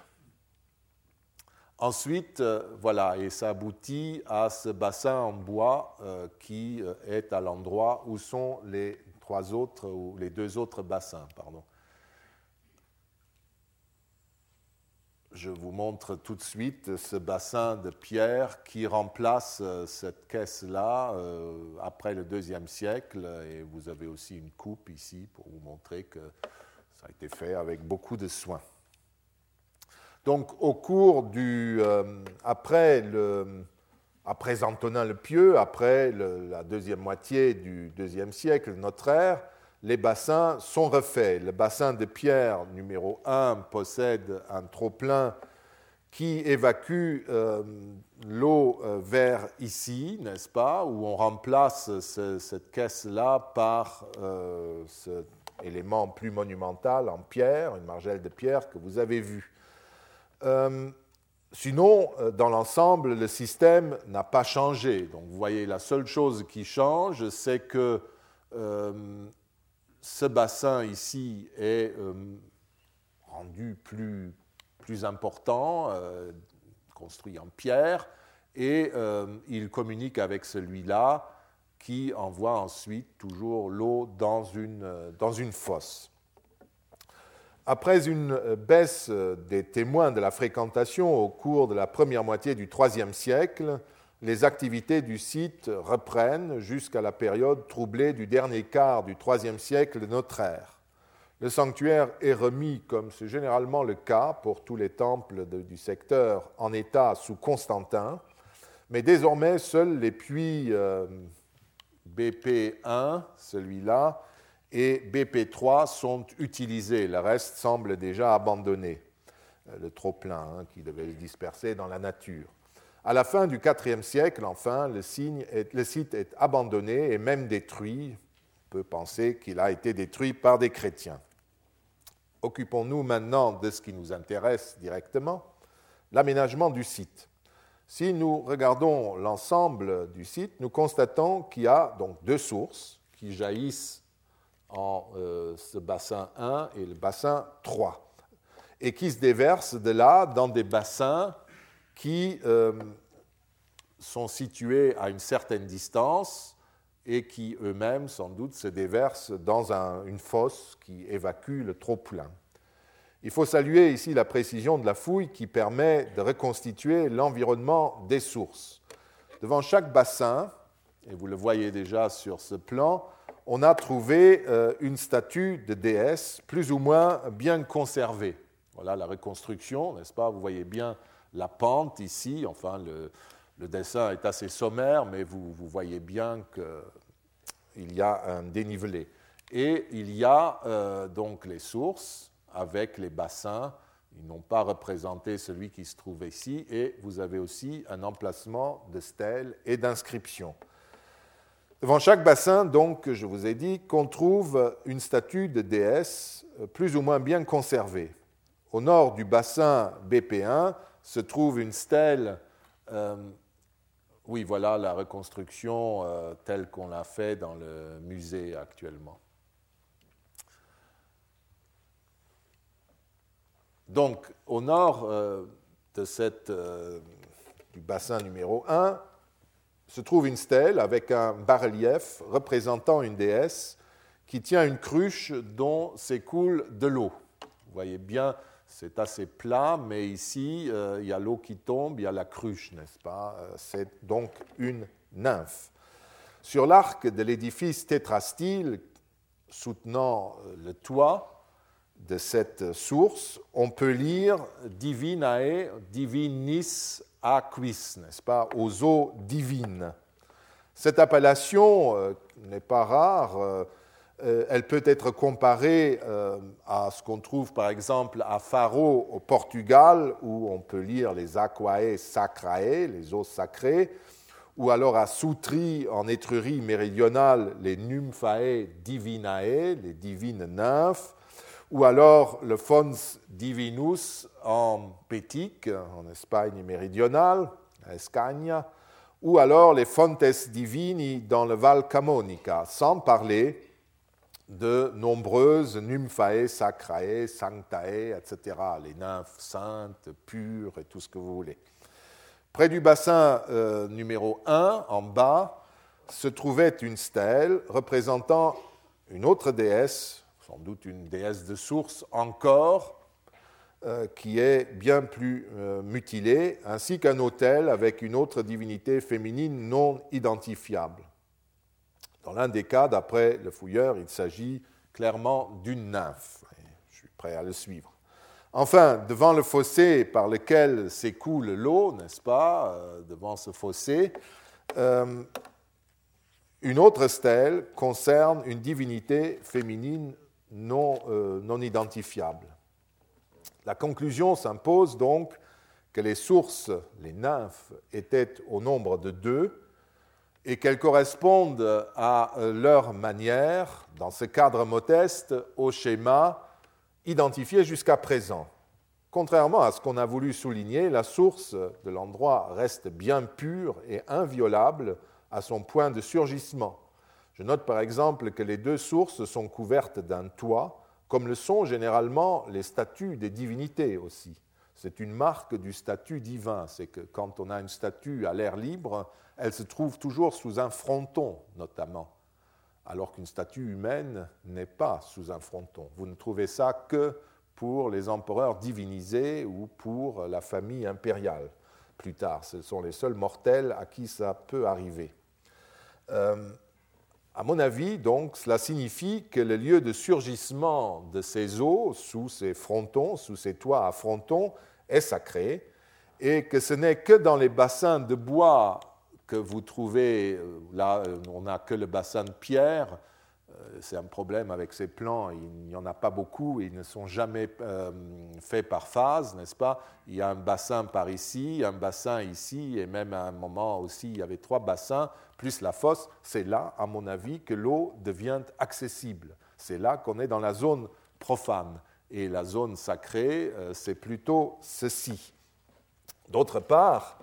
Ensuite, voilà, et ça aboutit à ce bassin en bois qui est à l'endroit où sont les deux autres bassins, pardon. Je vous montre tout de suite ce bassin de pierre qui remplace cette caisse-là après le IIe siècle. Et vous avez aussi une coupe ici pour vous montrer que ça a été fait avec beaucoup de soin. Donc, au cours après Antonin le Pieux, après la deuxième moitié du IIe siècle de notre ère, les bassins sont refaits. Le bassin de pierre numéro 1 possède un trop-plein qui évacue l'eau vers ici, n'est-ce pas, où on remplace cette caisse-là par cet élément plus monumental en pierre, une margelle de pierre que vous avez vue. Sinon, dans l'ensemble, le système n'a pas changé. Donc, vous voyez, la seule chose qui change, c'est que ce bassin ici est rendu plus important, construit en pierre, et il communique avec celui-là qui envoie ensuite toujours l'eau dans une fosse. Après une baisse des témoins de la fréquentation au cours de la première moitié du IIIe siècle, les activités du site reprennent jusqu'à la période troublée du dernier quart du IIIe siècle de notre ère. Le sanctuaire est remis, comme c'est généralement le cas pour tous les temples du secteur, en état sous Constantin, mais désormais seuls les puits BP1, celui-là, et BP3 sont utilisés. Le reste semble déjà abandonné, le trop-plein qui devait se disperser dans la nature. À la fin du IVe siècle, enfin, le site est abandonné et même détruit. On peut penser qu'il a été détruit par des chrétiens. Occupons-nous maintenant de ce qui nous intéresse directement, l'aménagement du site. Si nous regardons l'ensemble du site, nous constatons qu'il y a donc deux sources qui jaillissent en ce bassin 1 et le bassin 3, et qui se déversent de là dans des bassins qui sont situés à une certaine distance et qui eux-mêmes, sans doute, se déversent dans une fosse qui évacue le trop-plein. Il faut saluer ici la précision de la fouille qui permet de reconstituer l'environnement des sources. Devant chaque bassin, et vous le voyez déjà sur ce plan, on a trouvé une statue de déesse plus ou moins bien conservée. Voilà la reconstruction, n'est-ce pas? Vous voyez bien la pente ici, enfin le dessin est assez sommaire, mais vous voyez bien qu'il y a un dénivelé. Et il y a donc les sources avec les bassins. Ils n'ont pas représenté celui qui se trouve ici, et vous avez aussi un emplacement de stèles et d'inscriptions. Devant chaque bassin, donc, je vous ai dit, qu'on trouve une statue de déesse plus ou moins bien conservée. Au nord du bassin BP1 se trouve une stèle. Oui, voilà la reconstruction telle qu'on l'a fait dans le musée actuellement. Donc, au nord du bassin numéro 1, se trouve une stèle avec un bas-relief représentant une déesse qui tient une cruche dont s'écoule de l'eau. Vous voyez bien, c'est assez plat, mais ici, il y a l'eau qui tombe, il y a la cruche, n'est-ce pas? C'est donc une nymphe. Sur l'arc de l'édifice tétrastyle soutenant le toit de cette source, on peut lire Divinae, Divinis aquis, n'est-ce pas, aux eaux divines. Cette appellation n'est pas rare. Elle peut être comparée à ce qu'on trouve par exemple à Faro au Portugal, où on peut lire les aquae sacrae, les eaux sacrées, ou alors à Soutri en Étrurie méridionale, les nymphae divinae, les divines nymphes, ou alors le fons divinus en Pétique, en Espagne méridionale, à Escagna, ou alors les fontes divini dans le Val Camonica, sans parler de nombreuses nymphae sacrae, sanctae, etc., les nymphes saintes, pures et tout ce que vous voulez. Près du bassin numéro 1, en bas, se trouvait une stèle représentant une autre déesse, sans doute une déesse de source encore, qui est bien plus mutilée, ainsi qu'un autel avec une autre divinité féminine non identifiable. Dans l'un des cas, d'après le fouilleur, il s'agit clairement d'une nymphe. Je suis prêt à le suivre. Enfin, devant le fossé par lequel s'écoule l'eau, n'est-ce pas, devant ce fossé, une autre stèle concerne une divinité féminine non identifiable. La conclusion s'impose donc que les sources, les nymphes, étaient au nombre de 2 et qu'elles correspondent à leur manière, dans ce cadre modeste, au schéma identifié jusqu'à présent. Contrairement à ce qu'on a voulu souligner, la source de l'endroit reste bien pure et inviolable à son point de surgissement. Je note par exemple que les 2 sources sont couvertes d'un toit, comme le sont généralement les statues des divinités aussi. C'est une marque du statut divin, c'est que quand on a une statue à l'air libre, elle se trouve toujours sous un fronton, notamment, alors qu'une statue humaine n'est pas sous un fronton. Vous ne trouvez ça que pour les empereurs divinisés ou pour la famille impériale. Plus tard, ce sont les seuls mortels à qui ça peut arriver. À mon avis, donc, cela signifie que le lieu de surgissement de ces eaux, sous ces frontons, sous ces toits à frontons, est sacré, et que ce n'est que dans les bassins de bois que vous trouvez, là on n'a que le bassin de pierre, c'est un problème avec ces plans, il n'y en a pas beaucoup, ils ne sont jamais faits par phase, n'est-ce pas? Il y a un bassin par ici, un bassin ici, et même à un moment aussi, il y avait 3 bassins, plus la fosse. C'est là, à mon avis, que l'eau devient accessible. C'est là qu'on est dans la zone profane. Et la zone sacrée, c'est plutôt ceci. D'autre part,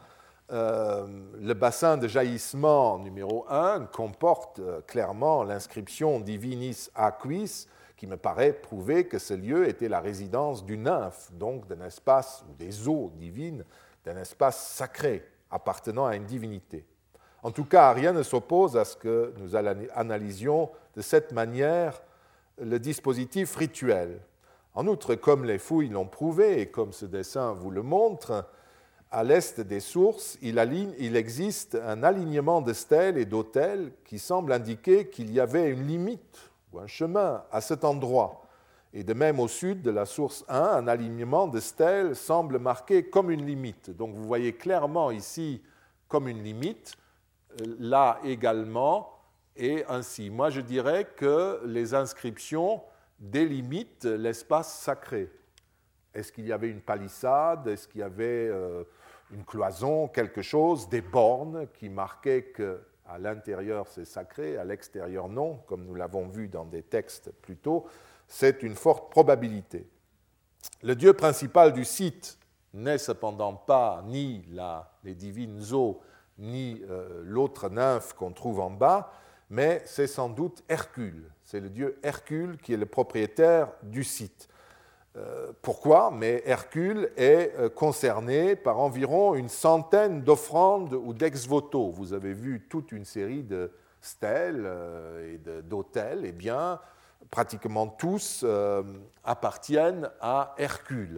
le bassin de jaillissement numéro 1 comporte clairement l'inscription Divinis Aquis, qui me paraît prouver que ce lieu était la résidence d'une nymphe, donc d'un espace, ou des eaux divines, d'un espace sacré appartenant à une divinité. En tout cas, rien ne s'oppose à ce que nous analysions de cette manière le dispositif rituel. En outre, comme les fouilles l'ont prouvé et comme ce dessin vous le montre, à l'est des sources, il existe un alignement de stèles et d'autels qui semble indiquer qu'il y avait une limite ou un chemin à cet endroit. Et de même au sud de la source 1, un alignement de stèles semble marqué comme une limite. Donc vous voyez clairement ici comme une limite, là également, et ainsi. Moi je dirais que les inscriptions délimitent l'espace sacré. Est-ce qu'il y avait une palissade? Est-ce qu'il y avait une cloison, quelque chose, des bornes qui marquaient qu'à l'intérieur c'est sacré, à l'extérieur non, comme nous l'avons vu dans des textes plus tôt? C'est une forte probabilité. Le dieu principal du site n'est cependant pas ni les divines eaux, ni l'autre nymphe qu'on trouve en bas, mais c'est sans doute Hercule. C'est le dieu Hercule qui est le propriétaire du site. Pourquoi? Mais Hercule est concerné par environ une centaine d'offrandes ou d'ex-voto. Vous avez vu toute une série de stèles et d'autels. Eh bien, pratiquement tous appartiennent à Hercule.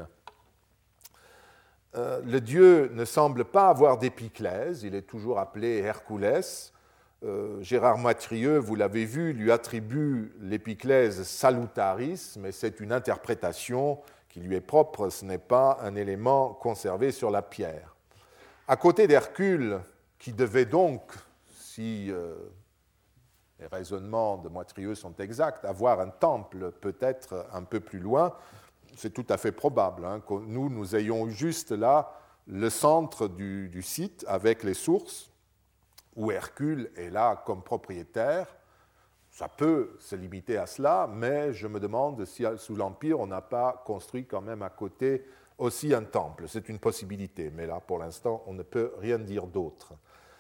Le dieu ne semble pas avoir d'épiclèse, il est toujours appelé Hercules. Gérard Matrieux, vous l'avez vu, lui attribue l'épiclèse salutaris, mais c'est une interprétation qui lui est propre, ce n'est pas un élément conservé sur la pierre. À côté d'Hercule, qui devait donc, si les raisonnements de Moitrieux sont exacts, avoir un temple peut-être un peu plus loin, c'est tout à fait probable que nous ayons juste là le centre du site avec les sources, où Hercule est là comme propriétaire. Ça peut se limiter à cela, mais je me demande si sous l'Empire, on n'a pas construit quand même à côté aussi un temple. C'est une possibilité, mais là, pour l'instant, on ne peut rien dire d'autre.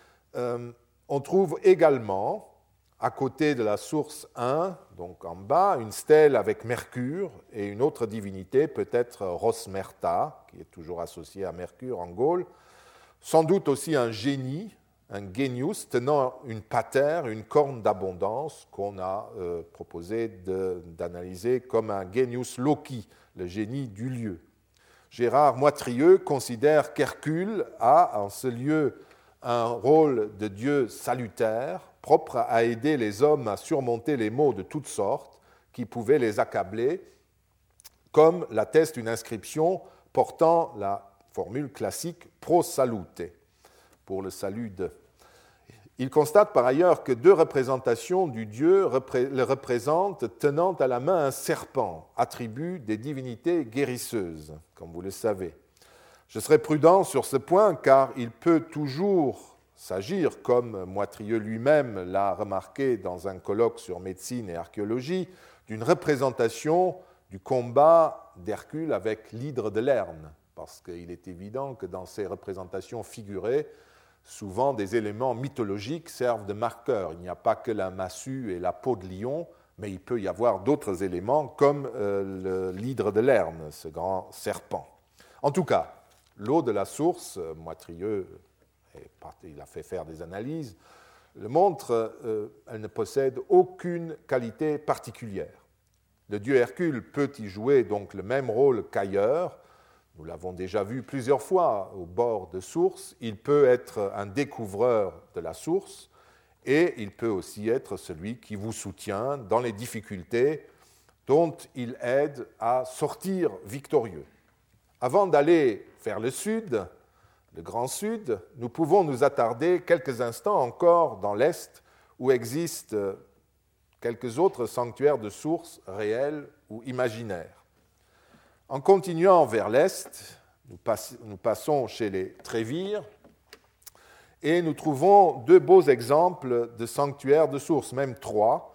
On trouve également, à côté de la source 1, donc en bas, une stèle avec Mercure et une autre divinité, peut-être Rosmerta, qui est toujours associée à Mercure en Gaule, sans doute aussi un génie, un genius, tenant une patère, une corne d'abondance qu'on a proposé d'analyser comme un genius loci, le génie du lieu. Gérard Moitrieux considère qu'Hercule a en ce lieu un rôle de dieu salutaire, propre à aider les hommes à surmonter les maux de toutes sortes qui pouvaient les accabler, comme l'atteste une inscription portant la formule classique pro salute, pour le salut de. Il constate par ailleurs que 2 représentations du dieu le représentent tenant à la main un serpent, attribut des divinités guérisseuses, comme vous le savez. Je serai prudent sur ce point car il peut toujours s'agir, comme Moitrieux lui-même l'a remarqué dans un colloque sur médecine et archéologie, d'une représentation du combat d'Hercule avec l'hydre de Lerne, parce qu'il est évident que dans ces représentations figurées, souvent des éléments mythologiques servent de marqueurs. Il n'y a pas que la massue et la peau de lion, mais il peut y avoir d'autres éléments comme l'hydre de Lerne, ce grand serpent. En tout cas, l'eau de la source, Moitrieux, il a fait faire des analyses, le montre, elle ne possède aucune qualité particulière. Le dieu Hercule peut y jouer donc le même rôle qu'ailleurs. Nous l'avons déjà vu plusieurs fois au bord de sources. Il peut être un découvreur de la source et il peut aussi être celui qui vous soutient dans les difficultés dont il aide à sortir victorieux. Avant d'aller vers le sud, le Grand Sud, nous pouvons nous attarder quelques instants encore dans l'Est où existent quelques autres sanctuaires de sources réels ou imaginaires. En continuant vers l'Est, nous passons chez les Trévires et nous trouvons 2 beaux exemples de sanctuaires de sources, même 3,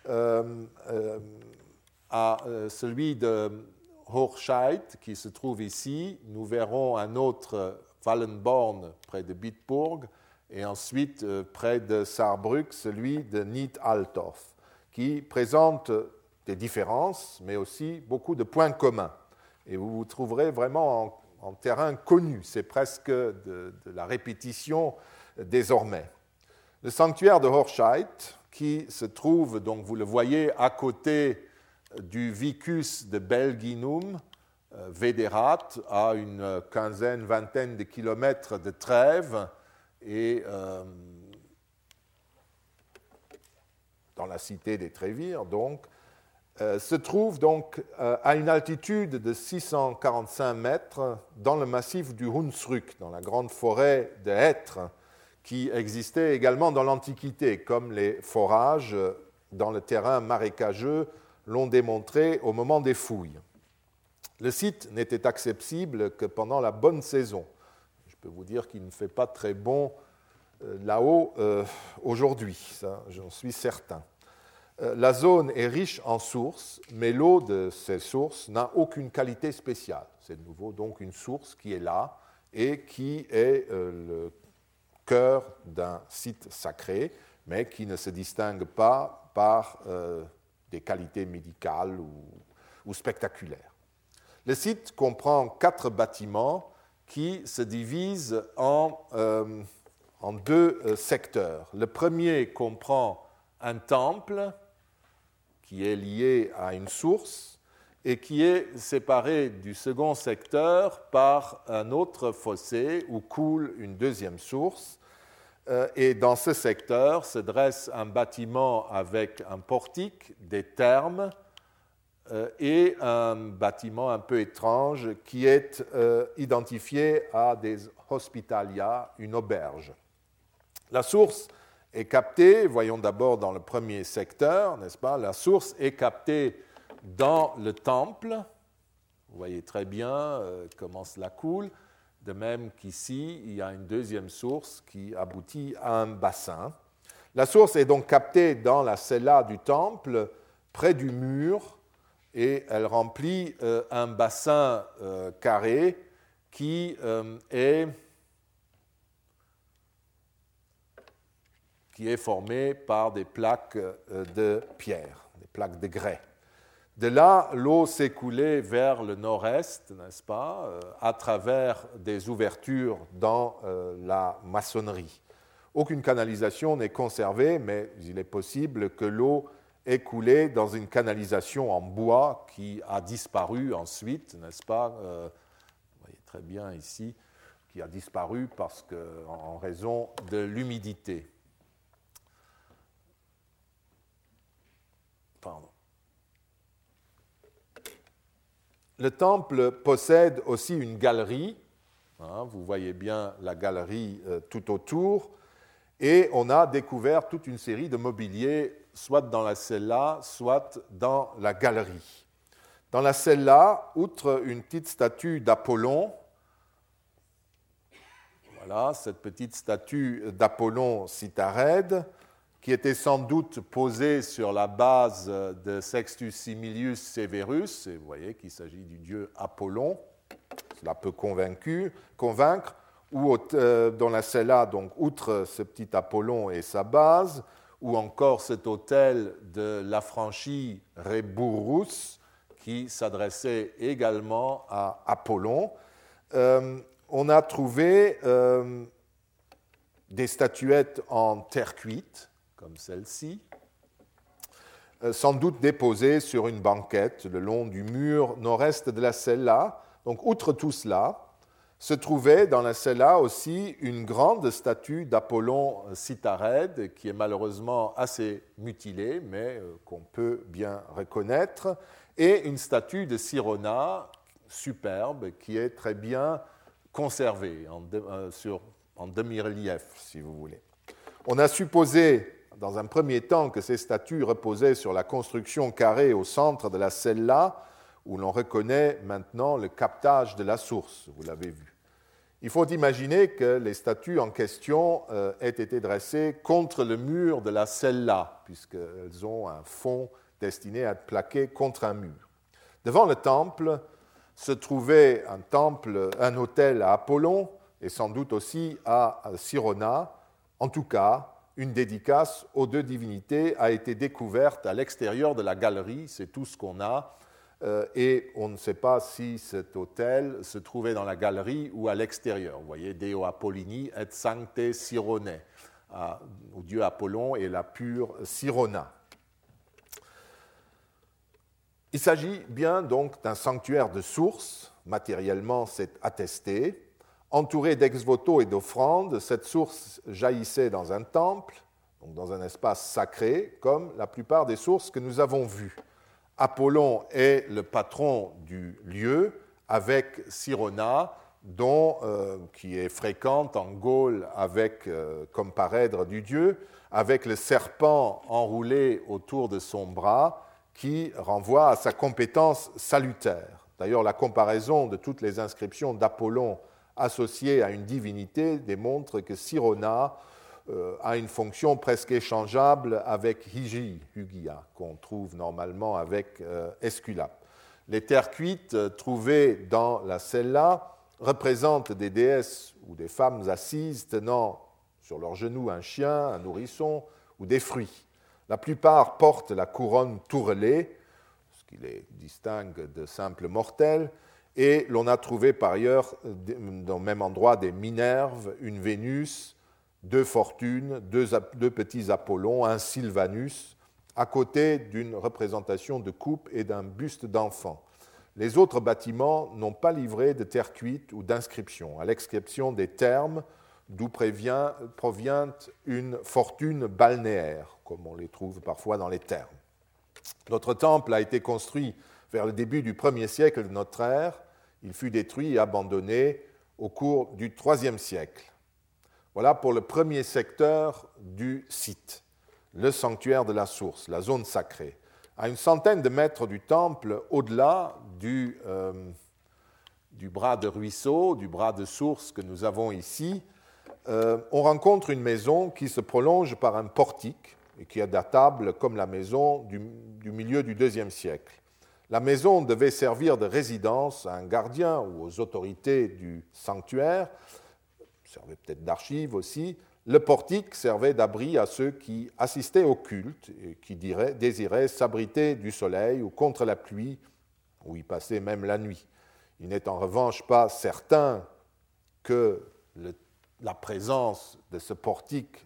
à celui de Horscheid qui se trouve ici. Nous verrons un autre Wallenborn près de Bitburg et ensuite près de Saarbrück, celui de Nied-Altdorf, qui présente des différences mais aussi beaucoup de points communs. Et vous vous trouverez vraiment en terrain connu, c'est presque de la répétition désormais. Le sanctuaire de Horscheid, qui se trouve, donc vous le voyez, à côté du Vicus de Belginum, Védérat, à une quinzaine, vingtaine de kilomètres de Trèves, et dans la cité des Trévires, donc, se trouve donc à une altitude de 645 mètres dans le massif du Hunsrück, dans la grande forêt de hêtres, qui existait également dans l'Antiquité, comme les forages dans le terrain marécageux l'ont démontré au moment des fouilles. Le site n'était accessible que pendant la bonne saison. Je peux vous dire qu'il ne fait pas très bon là-haut aujourd'hui, ça, j'en suis certain. La zone est riche en sources, mais l'eau de ces sources n'a aucune qualité spéciale. C'est de nouveau donc une source qui est là et qui est le cœur d'un site sacré, mais qui ne se distingue pas par des qualités médicales ou spectaculaires. Le site comprend 4 bâtiments qui se divisent en 2 secteurs. Le premier comprend un temple qui est lié à une source et qui est séparé du second secteur par un autre fossé où coule une deuxième source. Et dans ce secteur se dresse un bâtiment avec un portique, des thermes, et un bâtiment un peu étrange qui est identifié à des hospitalia, une auberge. La source est captée, voyons d'abord dans le premier secteur, n'est-ce pas? La source est captée dans le temple. Vous voyez très bien comment cela coule. De même qu'ici, il y a une deuxième source qui aboutit à un bassin. La source est donc captée dans la cella du temple, près du mur, et elle remplit un bassin carré qui est formé par des plaques de pierre, des plaques de grès. De là, l'eau s'écoulait vers le nord-est, n'est-ce pas, à travers des ouvertures dans la maçonnerie. Aucune canalisation n'est conservée, mais il est possible que l'eau ait coulé dans une canalisation en bois qui a disparu ensuite, n'est-ce pas? Vous voyez très bien ici, qui a disparu en raison de l'humidité. Pardon. Le temple possède aussi une galerie, vous voyez bien la galerie tout autour, et on a découvert toute une série de mobiliers, soit dans la cella, soit dans la galerie. Dans la cella, outre une petite statue d'Apollon, voilà, cette petite statue d'Apollon Cytharède, qui était sans doute posée sur la base de Sextus Similius Severus, et vous voyez qu'il s'agit du dieu Apollon, cela peut convaincre, ou dans la cella, donc, outre ce petit Apollon et sa base, ou encore cet autel de l'affranchi Reburrus, qui s'adressait également à Apollon. On a trouvé des statuettes en terre cuite, comme celle-ci, sans doute déposées sur une banquette le long du mur nord-est de la cella. Donc, outre tout cela, se trouvait dans la cella aussi une grande statue d'Apollon Cytharède, qui est malheureusement assez mutilée, mais qu'on peut bien reconnaître, et une statue de Sirona, superbe, qui est très bien conservée en demi-relief, si vous voulez. On a supposé, dans un premier temps, que ces statues reposaient sur la construction carrée au centre de la cella, où l'on reconnaît maintenant le captage de la source, vous l'avez vu. Il faut imaginer que les statues en question aient été dressées contre le mur de la cella, puisqu'elles ont un fond destiné à être plaqué contre un mur. Devant le temple se trouvait un autel à Apollon, et sans doute aussi à Sirona. En tout cas, une dédicace aux deux divinités a été découverte à l'extérieur de la galerie, c'est tout ce qu'on a, et on ne sait pas si cet autel se trouvait dans la galerie ou à l'extérieur. Vous voyez, Deo Apollini et Sancte Sirone, au dieu Apollon et la pure Sirona. Il s'agit bien donc d'un sanctuaire de source, matériellement c'est attesté. Entourée d'ex-voto et d'offrandes, cette source jaillissait dans un temple, donc dans un espace sacré, comme la plupart des sources que nous avons vues. Apollon est le patron du lieu, avec Sirona, qui est fréquente en Gaule comme parèdre du dieu, avec le serpent enroulé autour de son bras, qui renvoie à sa compétence salutaire. D'ailleurs, la comparaison de toutes les inscriptions d'Apollon associées à une divinité démontre que Sirona a une fonction presque échangeable avec Hygia, qu'on trouve normalement avec Esculape. Les terres cuites trouvées dans la cella représentent des déesses ou des femmes assises tenant sur leurs genoux un chien, un nourrisson ou des fruits. La plupart portent la couronne tourelée, ce qui les distingue de simples mortels, et l'on a trouvé par ailleurs, dans le même endroit, des Minerves, une Vénus, deux Fortunes, deux petits Apollons, un Sylvanus, à côté d'une représentation de coupe et d'un buste d'enfant. Les autres bâtiments n'ont pas livré de terre cuite ou d'inscription, à l'exception des thermes, d'où provient une fortune balnéaire, comme on les trouve parfois dans les thermes. Notre temple a été construit vers le début du 1er siècle de notre ère. Il fut détruit et abandonné au cours du IIIe siècle. Voilà pour le premier secteur du site, le sanctuaire de la source, la zone sacrée. À une centaine de mètres du temple, au-delà du bras de ruisseau, du bras de source que nous avons ici, on rencontre une maison qui se prolonge par un portique et qui est datable comme la maison du milieu du IIe siècle. La maison devait servir de résidence à un gardien ou aux autorités du sanctuaire, servait peut-être d'archive aussi. Le portique servait d'abri à ceux qui assistaient au culte et qui désiraient s'abriter du soleil ou contre la pluie, où y passaient même la nuit. Il n'est en revanche pas certain que la présence de ce portique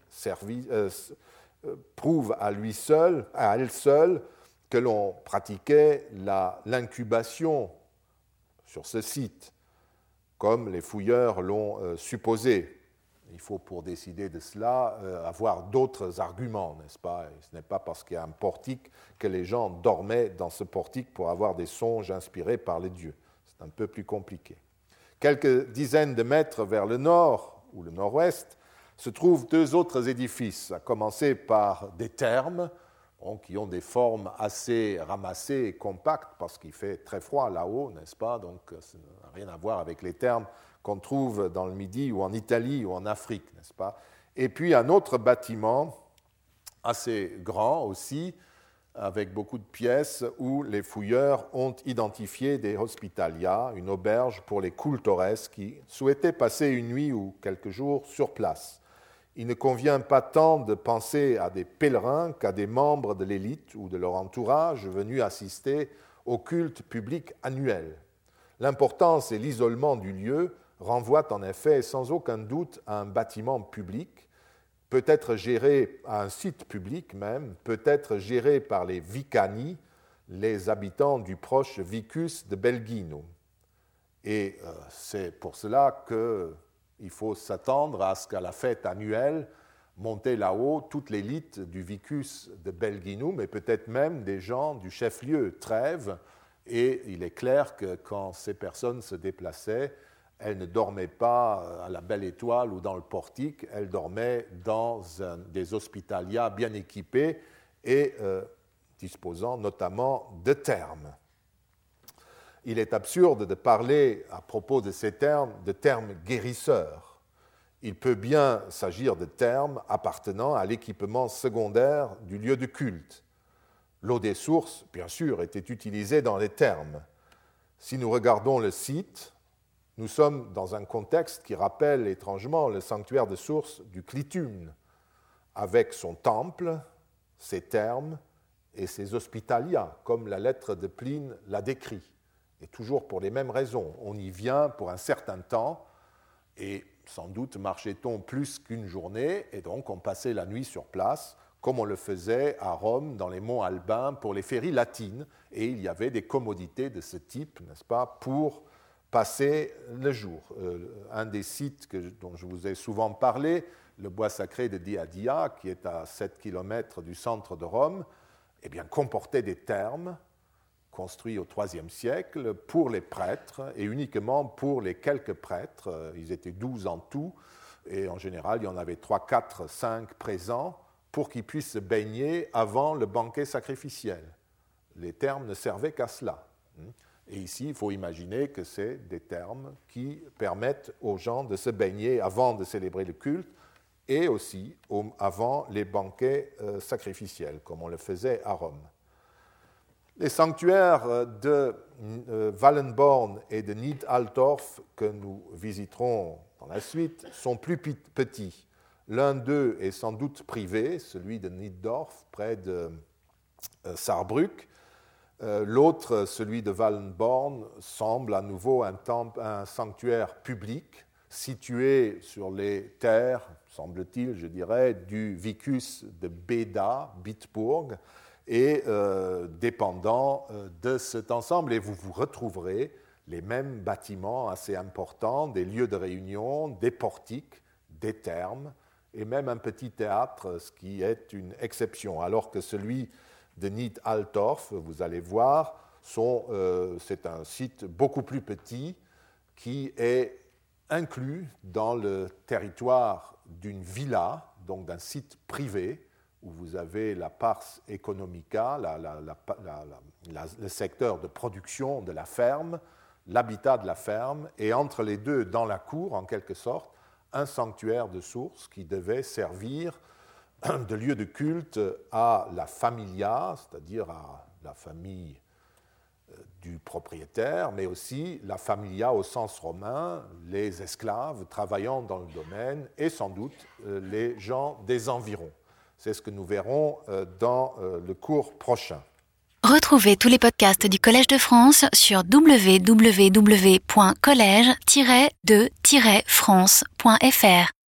prouve à elle seule, que l'on pratiquait l'incubation sur ce site, comme les fouilleurs l'ont supposé. Il faut, pour décider de cela, avoir d'autres arguments, n'est-ce pas? Et ce n'est pas parce qu'il y a un portique que les gens dormaient dans ce portique pour avoir des songes inspirés par les dieux. C'est un peu plus compliqué. Quelques dizaines de mètres vers le nord ou le nord-ouest se trouvent deux autres édifices, à commencer par des thermes, qui ont des formes assez ramassées et compactes, parce qu'il fait très froid là-haut, n'est-ce pas? Donc ça n'a rien à voir avec les thermes qu'on trouve dans le Midi ou en Italie ou en Afrique, n'est-ce pas? Et puis un autre bâtiment assez grand aussi, avec beaucoup de pièces, où les fouilleurs ont identifié des hospitalia, une auberge pour les cultores qui souhaitaient passer une nuit ou quelques jours sur place. Il ne convient pas tant de penser à des pèlerins qu'à des membres de l'élite ou de leur entourage venus assister au culte public annuel. L'importance et l'isolement du lieu renvoient en effet sans aucun doute à un bâtiment public, peut-être géré à un site public même, peut-être géré par les vicani, les habitants du proche vicus de Belgino. Et c'est pour cela qu'il faut s'attendre à ce qu'à la fête annuelle, monter là-haut toute l'élite du vicus de Belgino, mais peut-être même des gens du chef-lieu Trèves. Et il est clair que quand ces personnes se déplaçaient, elles ne dormaient pas à la Belle Étoile ou dans le portique, elles dormaient dans des hospitalias bien équipés et disposant notamment de thermes. Il est absurde de parler à propos de ces termes de termes guérisseurs. Il peut bien s'agir de termes appartenant à l'équipement secondaire du lieu de culte. L'eau des sources, bien sûr, était utilisée dans les thermes. Si nous regardons le site, nous sommes dans un contexte qui rappelle étrangement le sanctuaire de sources du Clitumne, avec son temple, ses thermes et ses hospitalia, comme la lettre de Pline l'a décrit. Et toujours pour les mêmes raisons. On y vient pour un certain temps, et sans doute marchait-on plus qu'une journée, et donc on passait la nuit sur place, comme on le faisait à Rome, dans les monts Alpins, pour les féeries latines, et il y avait des commodités de ce type, n'est-ce pas, pour passer le jour. Un des sites dont je vous ai souvent parlé, le bois sacré de Diadia, qui est à 7 km du centre de Rome, eh bien, comportait des thermes construits au IIIe siècle pour les prêtres et uniquement pour les quelques prêtres. Ils étaient 12 en tout et en général, il y en avait 3, 4, 5 présents pour qu'ils puissent se baigner avant le banquet sacrificiel. Les thermes ne servaient qu'à cela. Et ici, il faut imaginer que c'est des thermes qui permettent aux gens de se baigner avant de célébrer le culte et aussi avant les banquets sacrificiels, comme on le faisait à Rome. Les sanctuaires de Wallenborn et de Nied-Altorf, que nous visiterons dans la suite, sont plus petits. L'un d'eux est sans doute privé, celui de Niddorf, près de Saarbrück. L'autre, celui de Wallenborn, semble à nouveau un sanctuaire public situé sur les terres, semble-t-il, je dirais, du vicus de Beda, Bitburg, et dépendant de cet ensemble. Et vous retrouverez les mêmes bâtiments assez importants, des lieux de réunion, des portiques, des thermes, et même un petit théâtre, ce qui est une exception, alors que celui de Nied-Altorf, vous allez voir, c'est un site beaucoup plus petit qui est inclus dans le territoire d'une villa, donc d'un site privé, où vous avez la pars economica, le secteur de production de la ferme, l'habitat de la ferme, et entre les deux, dans la cour, en quelque sorte, un sanctuaire de sources qui devait servir de lieu de culte à la familia, c'est-à-dire à la famille du propriétaire, mais aussi la familia au sens romain, les esclaves travaillant dans le domaine et sans doute les gens des environs. C'est ce que nous verrons dans le cours prochain. Retrouvez tous les podcasts du Collège de France sur www.collège-de-france.fr.